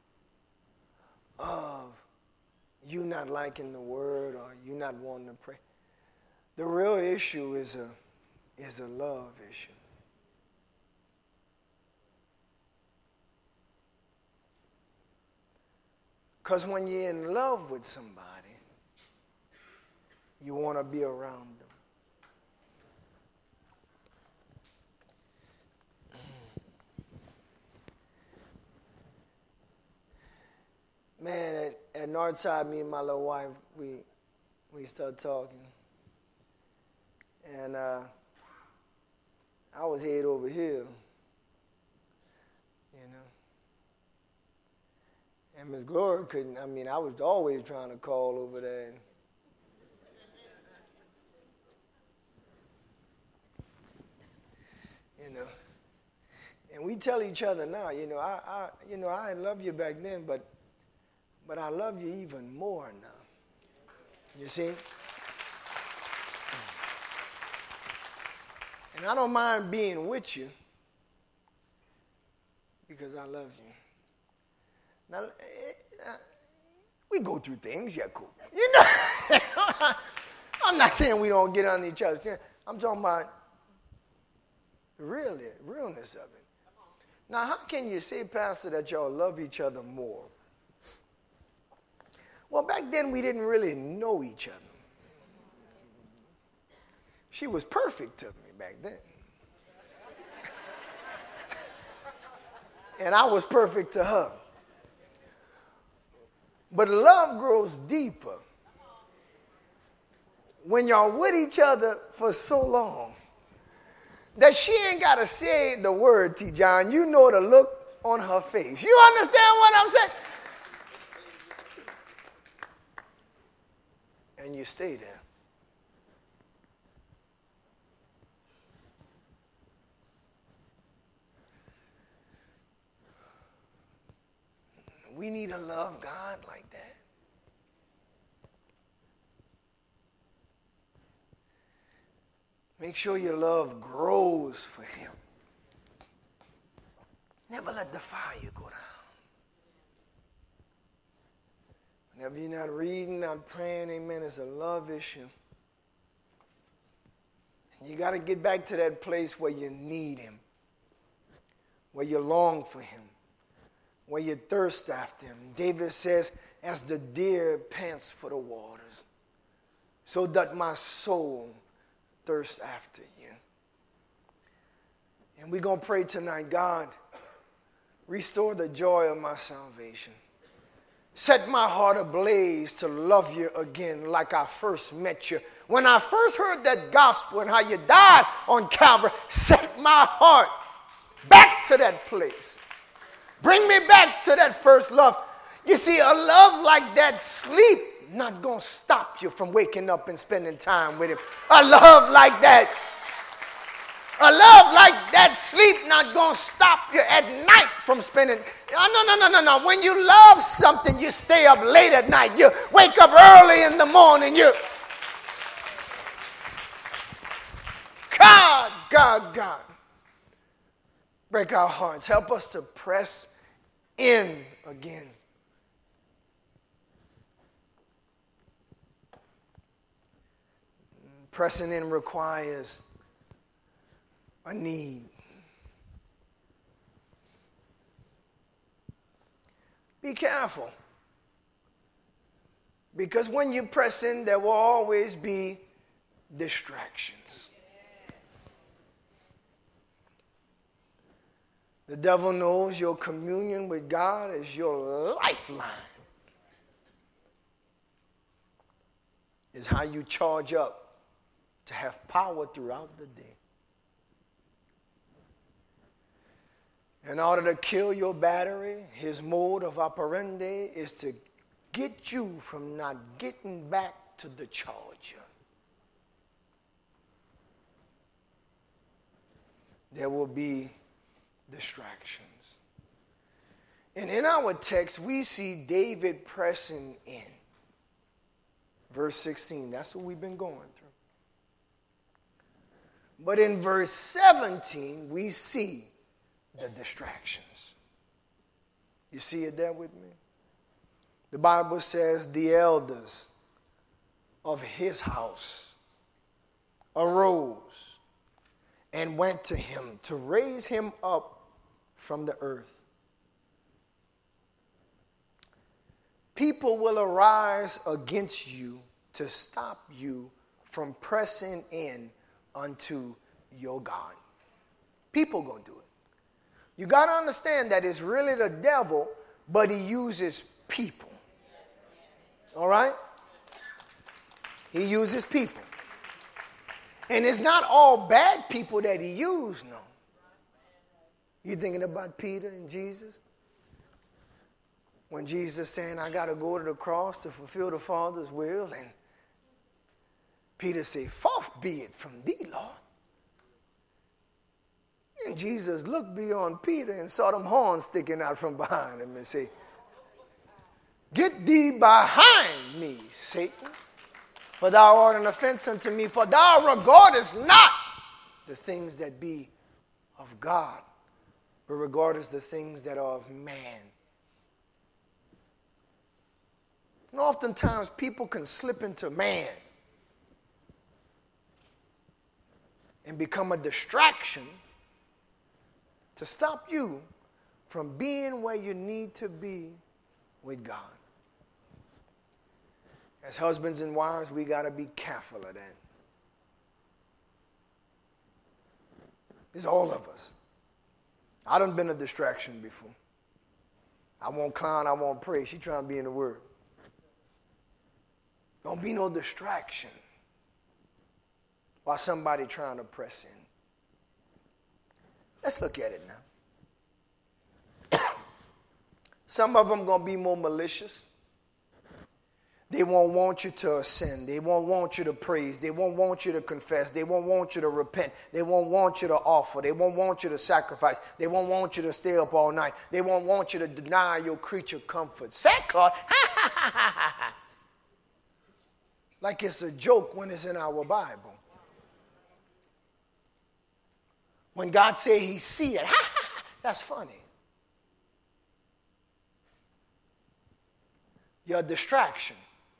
of you not liking the word or you not wanting to pray. The real issue is a love issue. Because when you're in love with somebody, you want to be around them. Man, at Northside, me and my little wife, we started talking. And I was head over here, you know. And Miss Gloria couldn't, I was always trying to call over there. You know. And we tell each other now, I love you back then, but I love you even more now. You see? And I don't mind being with you because I love you. Now, we go through things, yeah, cool. You know, I'm not saying we don't get on each other's skin. I'm talking about the realness of it. Now, how can you say, Pastor, that y'all love each other more? Well, back then we didn't really know each other. She was perfect to me back then. And I was perfect to her. But love grows deeper when y'all with each other for so long that she ain't got to say the word, T. John. You know the look on her face. You understand what I'm saying? And you stay there. We need to love God like that. Make sure your love grows for him. Never let the fire go down. Whenever you're not reading, not praying, amen, it's a love issue. You got to get back to that place where you need him, where you long for him, where you thirst after him. David says, as the deer pants for the waters, so doth my soul thirst after you. And we're going to pray tonight, God, restore the joy of my salvation. Set my heart ablaze to love you again like I first met you. When I first heard that gospel and how you died on Calvary, set my heart back to that place. Bring me back to that first love. You see, a love like that, sleep not going to stop you from waking up and spending time with him. A love like that, sleep not going to stop you at night from spending. No. When you love something, you stay up late at night. You wake up early in the morning. God. Break our hearts. Help us to press in again. Pressing in requires a need. Be careful. Because when you press in, there will always be distractions. The devil knows your communion with God is your lifeline. It's how you charge up to have power throughout the day. In order to kill your battery, his mode of operandi is to get you from not getting back to the charger. There will be distractions. And in our text, we see David pressing in. Verse 16, that's what we've been going through. But in verse 17, we see the distractions. You see it there with me? The Bible says the elders of his house arose and went to him to raise him up from the earth. People will arise against you to stop you from pressing in unto your God. People gonna do it. You got to understand that it's really the devil, but he uses people. All right? He uses people. And it's not all bad people that he used, no. You thinking about Peter and Jesus? When Jesus saying, I got to go to the cross to fulfill the Father's will. And Peter said, forth be it from thee, Lord. And Jesus looked beyond Peter and saw them horns sticking out from behind him and said, get thee behind me, Satan, for thou art an offense unto me, for thou regardest not the things that be of God, but regardest the things that are of man. And oftentimes people can slip into man and become a distraction to stop you from being where you need to be with God. As husbands and wives, we got to be careful of that. It's all of us. I done been a distraction before. I won't clown, I won't pray. She trying to be in the Word. Don't be no distraction while somebody trying to press in. Let's look at it now. Some of them going to be more malicious. They won't want you to ascend. They won't want you to praise. They won't want you to confess. They won't want you to repent. They won't want you to offer. They won't want you to sacrifice. They won't want you to stay up all night. They won't want you to deny your creature comfort. Sackcloth, like it's a joke when it's in our Bible. When God say he see it, that's funny. You're a distraction.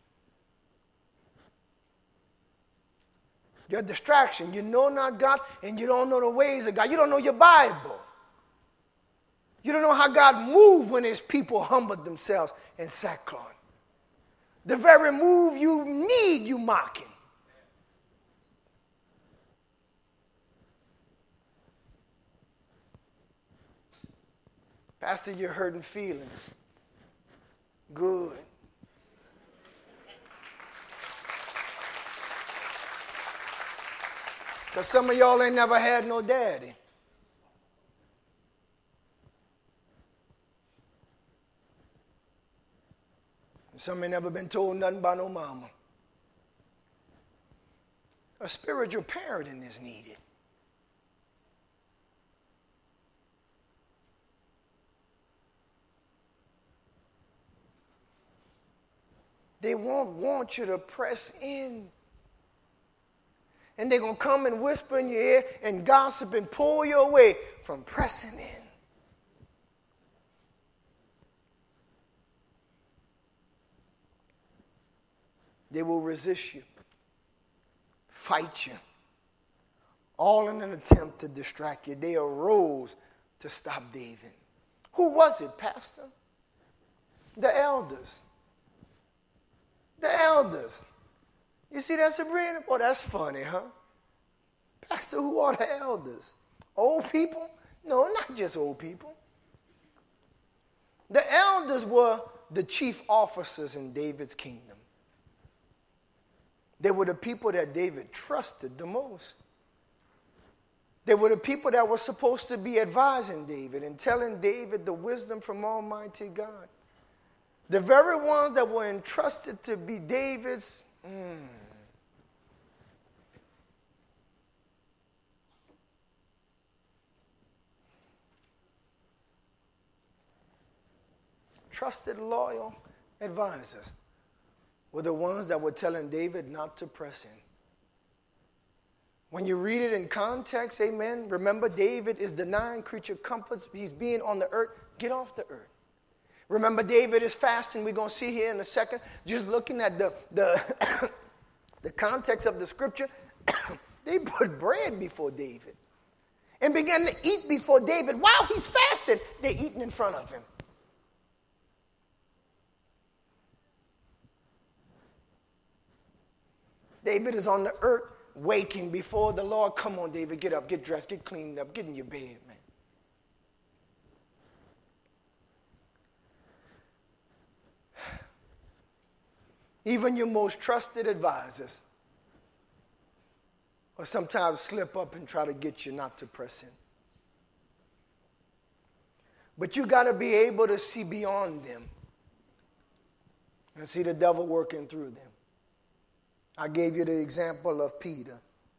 You're a distraction. You know not God, and you don't know the ways of God. You don't know your Bible. You don't know how God moved when his people humbled themselves in sackcloth. The very move you need, you mocking. Pastor, you're hurting feelings. Good. Because some of y'all ain't never had no daddy. Some ain't never been told nothing by no mama. A spiritual parenting is needed. They won't want you to press in. And they're going to come and whisper in your ear and gossip and pull you away from pressing in. They will resist you, fight you, all in an attempt to distract you. They arose to stop David. Who was it, Pastor? The elders. The elders. You see that, Sabrina? Boy, that's funny, huh? Pastor, who are the elders? Old people? No, not just old people. The elders were the chief officers in David's kingdom. They were the people that David trusted the most. They were the people that were supposed to be advising David and telling David the wisdom from Almighty God. The very ones that were entrusted to be David's. Trusted, loyal advisors were the ones that were telling David not to press in. When you read it in context, amen, remember David is denying creature comforts. He's being on the earth. Get off the earth. Remember David is fasting. We're going to see here in a second. Just looking at the the context of the scripture, they put bread before David and began to eat before David. While he's fasting, they're eating in front of him. David is on the earth waking before the Lord. Come on, David, get up, get dressed, get cleaned up, get in your bed, man. Even your most trusted advisors will sometimes slip up and try to get you not to press in. But you got to be able to see beyond them and see the devil working through them. I gave you the example of Peter.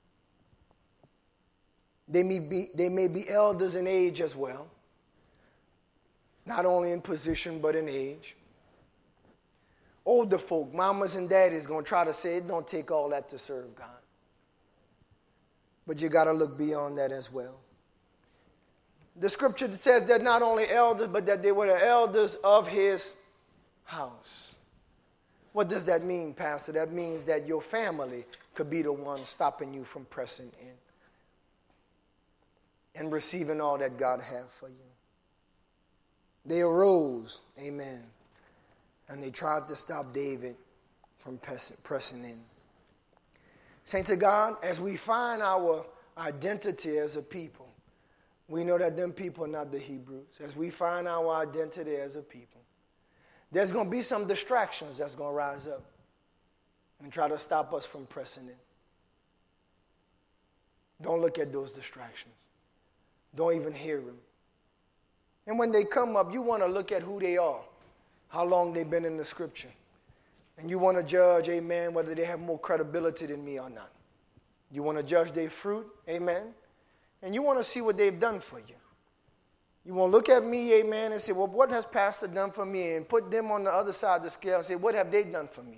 They may be elders in age as well, not only in position but in age. Older folk, mamas and daddies, going to try to say it don't take all that to serve God. But you got to look beyond that as well. The scripture says that not only elders, but that they were the elders of his house. What does that mean, Pastor? That means that your family could be the one stopping you from pressing in and receiving all that God has for you. They arose, amen, and they tried to stop David from pressing in. Saints of God, as we find our identity as a people, we know that them people are not the Hebrews. As we find our identity as a people, there's going to be some distractions that's going to rise up and try to stop us from pressing in. Don't look at those distractions. Don't even hear them. And when they come up, you want to look at who they are, how long they've been in the scripture. And you want to judge, amen, whether they have more credibility than me or not. You want to judge their fruit, amen, and you want to see what they've done for you. You want to look at me, amen, and say, well, what has Pastor done for me? And put them on the other side of the scale and say, what have they done for me?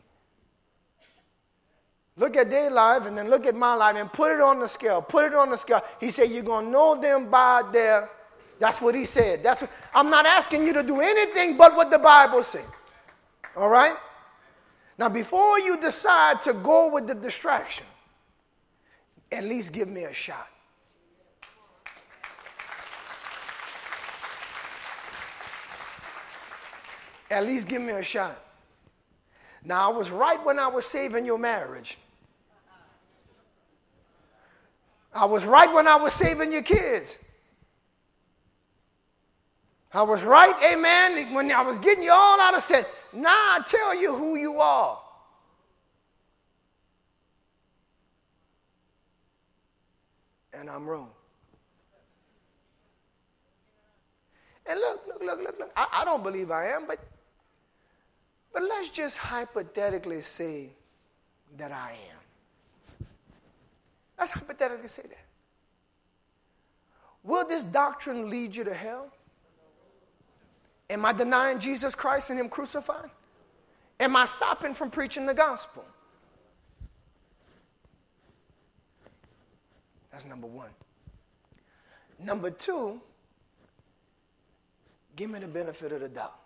Look at their life and then look at my life and put it on the scale. Put it on the scale. He said, you're going to know them by their... That's what he said. I'm not asking you to do anything but what the Bible says. All right? Now, before you decide to go with the distraction, at least give me a shot. At least give me a shot. Now, I was right when I was saving your marriage. I was right when I was saving your kids. I was right, amen, when I was getting you all out of sin. Now I tell you who you are. And I'm wrong. And look. I don't believe I am, but let's just hypothetically say that I am. Let's hypothetically say that. Will this doctrine lead you to hell? Am I denying Jesus Christ and him crucified? Am I stopping from preaching the gospel? That's number one. Number two, give me the benefit of the doubt.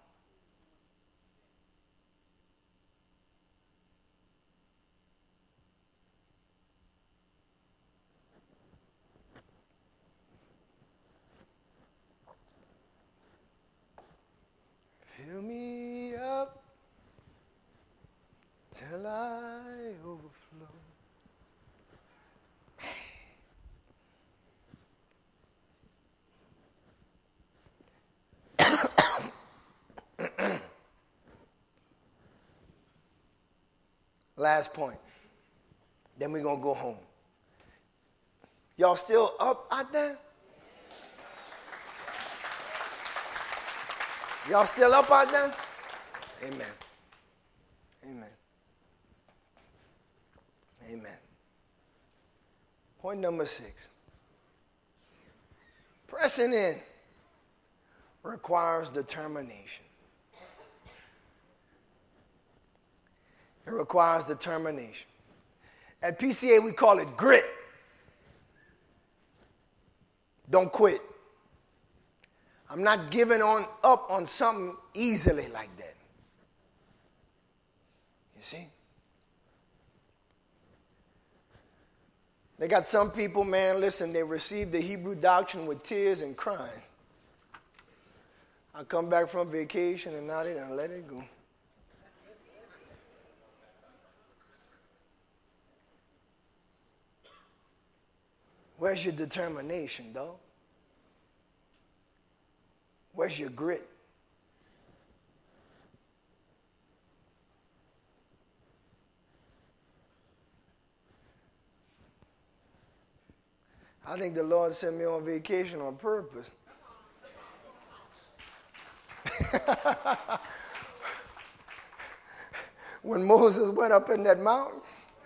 Fill me up till I overflow. Last point. Then we're going to go home. Y'all still up out there? Y'all still up out there? Amen. Amen. Amen. Point number 6. Pressing in requires determination. It requires determination. At PCA, we call it grit. Don't quit. I'm not giving up on something easily like that. You see? They got some people, man, listen, they received the Hebrew doctrine with tears and crying. I come back from vacation and now they done let it go. Where's your determination, dog? Where's your grit? I think the Lord sent me on vacation on purpose. When Moses went up in that mountain,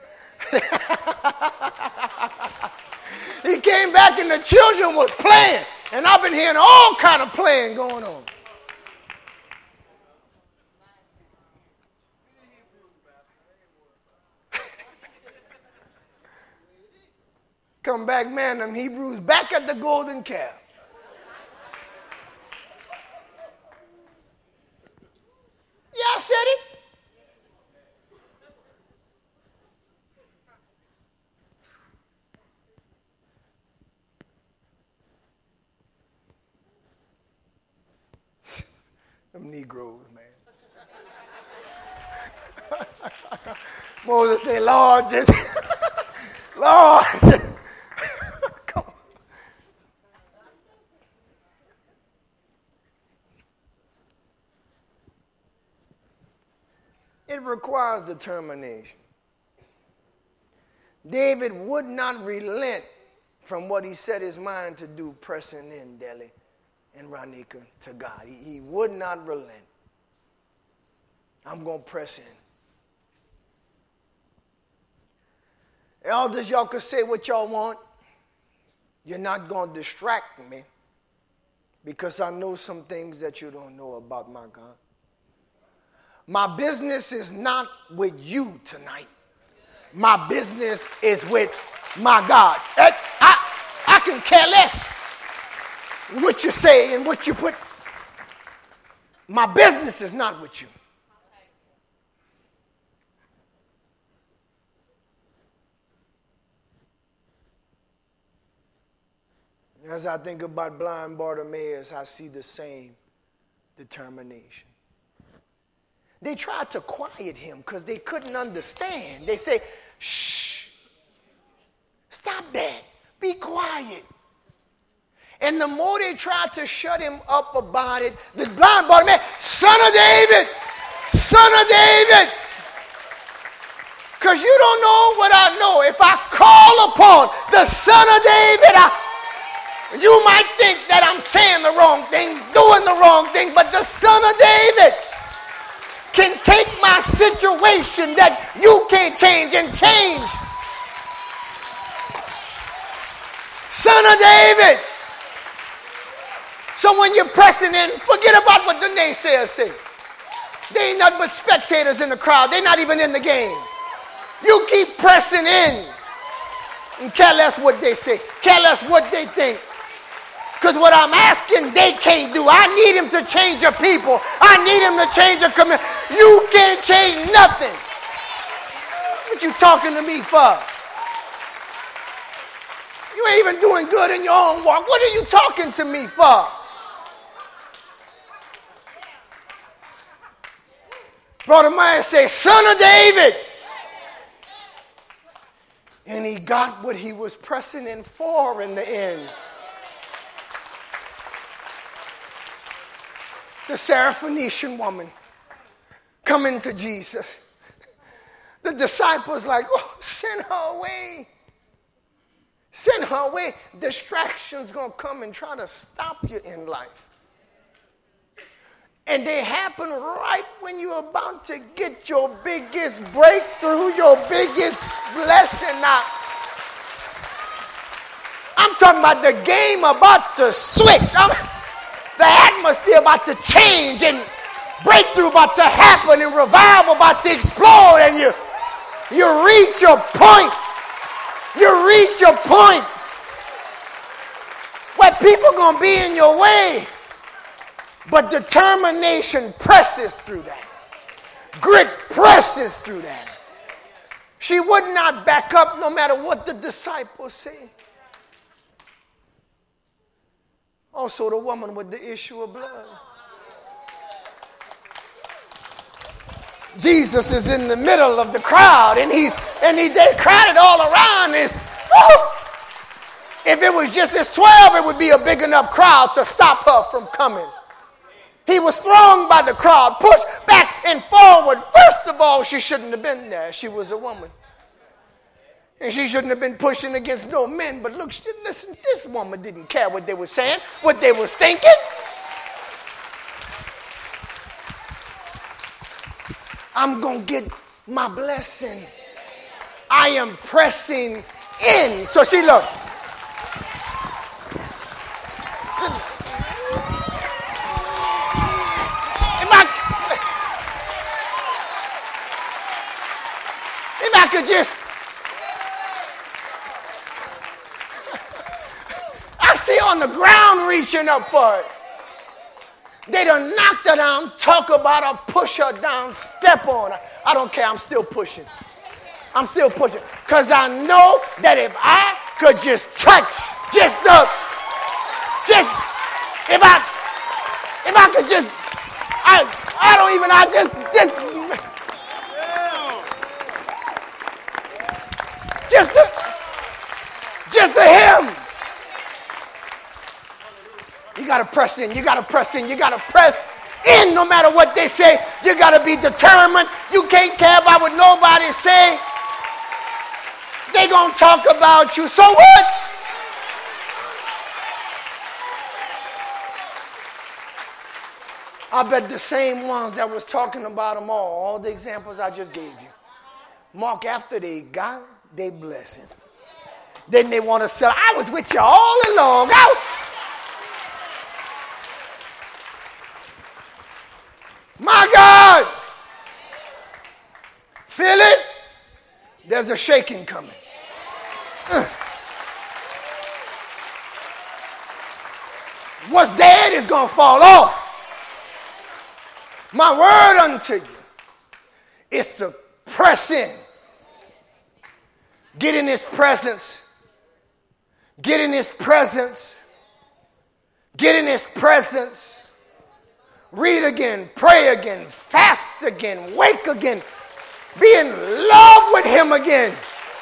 he came back and the children was playing. And I've been hearing all kind of playing going on. Come back, man, them Hebrews back at the golden calf. Yeah, I said it. Them Negroes, man. Moses said, Lord, just, Lord, just, come on. It requires determination. David would not relent from what he set his mind to do, pressing in Deli and Ranika to God. He would not relent. I'm going to press in. Elders, y'all could say what y'all want. You're not going to distract me because I know some things that you don't know about my God. My business is not with you tonight. My business is with my God. I can care less what you say and what you put. My business is not with you. As I think about blind Bartimaeus, I see the same determination. They tried to quiet him because they couldn't understand. They say, shh, stop that, be quiet. And the more they tried to shut him up about it, the blind Bartimaeus, son of David, because you don't know what I know. If I call upon the son of David, you might think that I'm saying the wrong thing, doing the wrong thing, but the son of David can take my situation that you can't change and change. Son of David. So when you're pressing in, forget about what the naysayers say. They ain't nothing but spectators in the crowd. They're not even in the game. You keep pressing in and care less what they say, care less what they think. Because what I'm asking, they can't do. I need him to change your people. I need him to change your community. You can't change nothing. What you talking to me for? You ain't even doing good in your own walk. What are you talking to me for? Brother Maya say, son of David. And he got what he was pressing in for in the end. The Syrophoenician woman coming to Jesus. The disciples like, oh, send her away. Send her away. Distractions going to come and try to stop you in life. And they happen right when you're about to get your biggest breakthrough, your biggest blessing. Now, I'm talking about the game about to switch. The atmosphere about to change and breakthrough about to happen and revival about to explode, and you reach your point. You reach your point where people are going to be in your way. But determination presses through that. Grit presses through that. She would not back up no matter what the disciples say. Also, the woman with the issue of blood. Jesus is in the middle of the crowd, and they crowded all around. If it was just his 12, it would be a big enough crowd to stop her from coming. He was thronged by the crowd, pushed back and forward. First of all, she shouldn't have been there. She was a woman. And she shouldn't have been pushing against no men. But look, listen, this woman didn't care what they were saying, what they was thinking. I'm going to get my blessing. I am pressing in. So she looked. If I could just... I see on the ground reaching up for it. They done knocked her down, talk about her, push her down, step on her. I don't care, I'm still pushing. I'm still pushing. Because I know that if I could just touch, if I could just, even, I just to him. You got to press in. You got to press in. You got to press in no matter what they say. You got to be determined. You can't care about what nobody say. They going to talk about you. So what? I bet the same ones that was talking about them all the examples I just gave you. Mark, after they got their blessing, then they want to sell. I was with you all along. My God. Feel it? There's a shaking coming. What's dead is going to fall off. My word unto you is to press in. Get in his presence. Get in his presence. Get in his presence. Read again, pray again, fast again, wake again. Be in love with him again.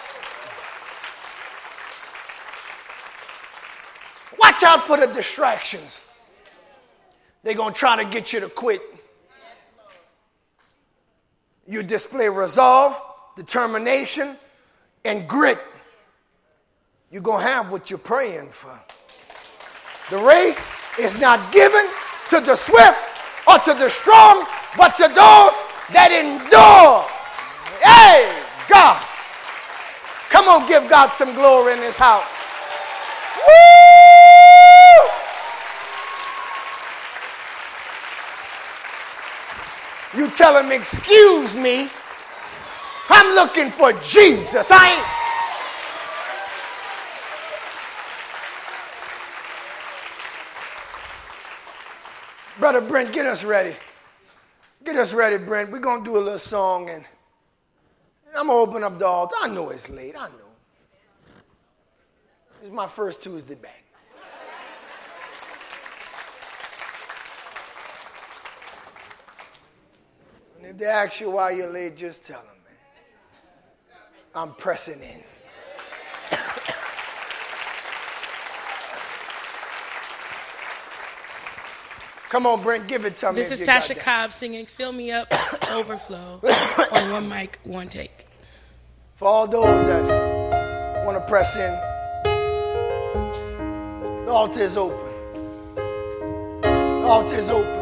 Watch out for the distractions. They're going to try to get you to quit. You display resolve, determination, and grit. You're going to have what you're praying for. The race is not given to the swift or to the strong, but to those that endure. Hey, God. Come on, give God some glory in this house. Woo! You tell him, excuse me, I'm looking for Jesus. Brother Brent, get us ready. Get us ready, Brent. We're going to do a little song, and I'm going to open up the altar. I know it's late. I know. It's my first Tuesday back. And if they ask you why you're late, just tell them, man. I'm pressing in. Come on, Brent, give it to me. This is Tasha Cobb singing Fill Me Up, Overflow, on one mic, one take. For all those that want to press in, the altar is open. The altar is open.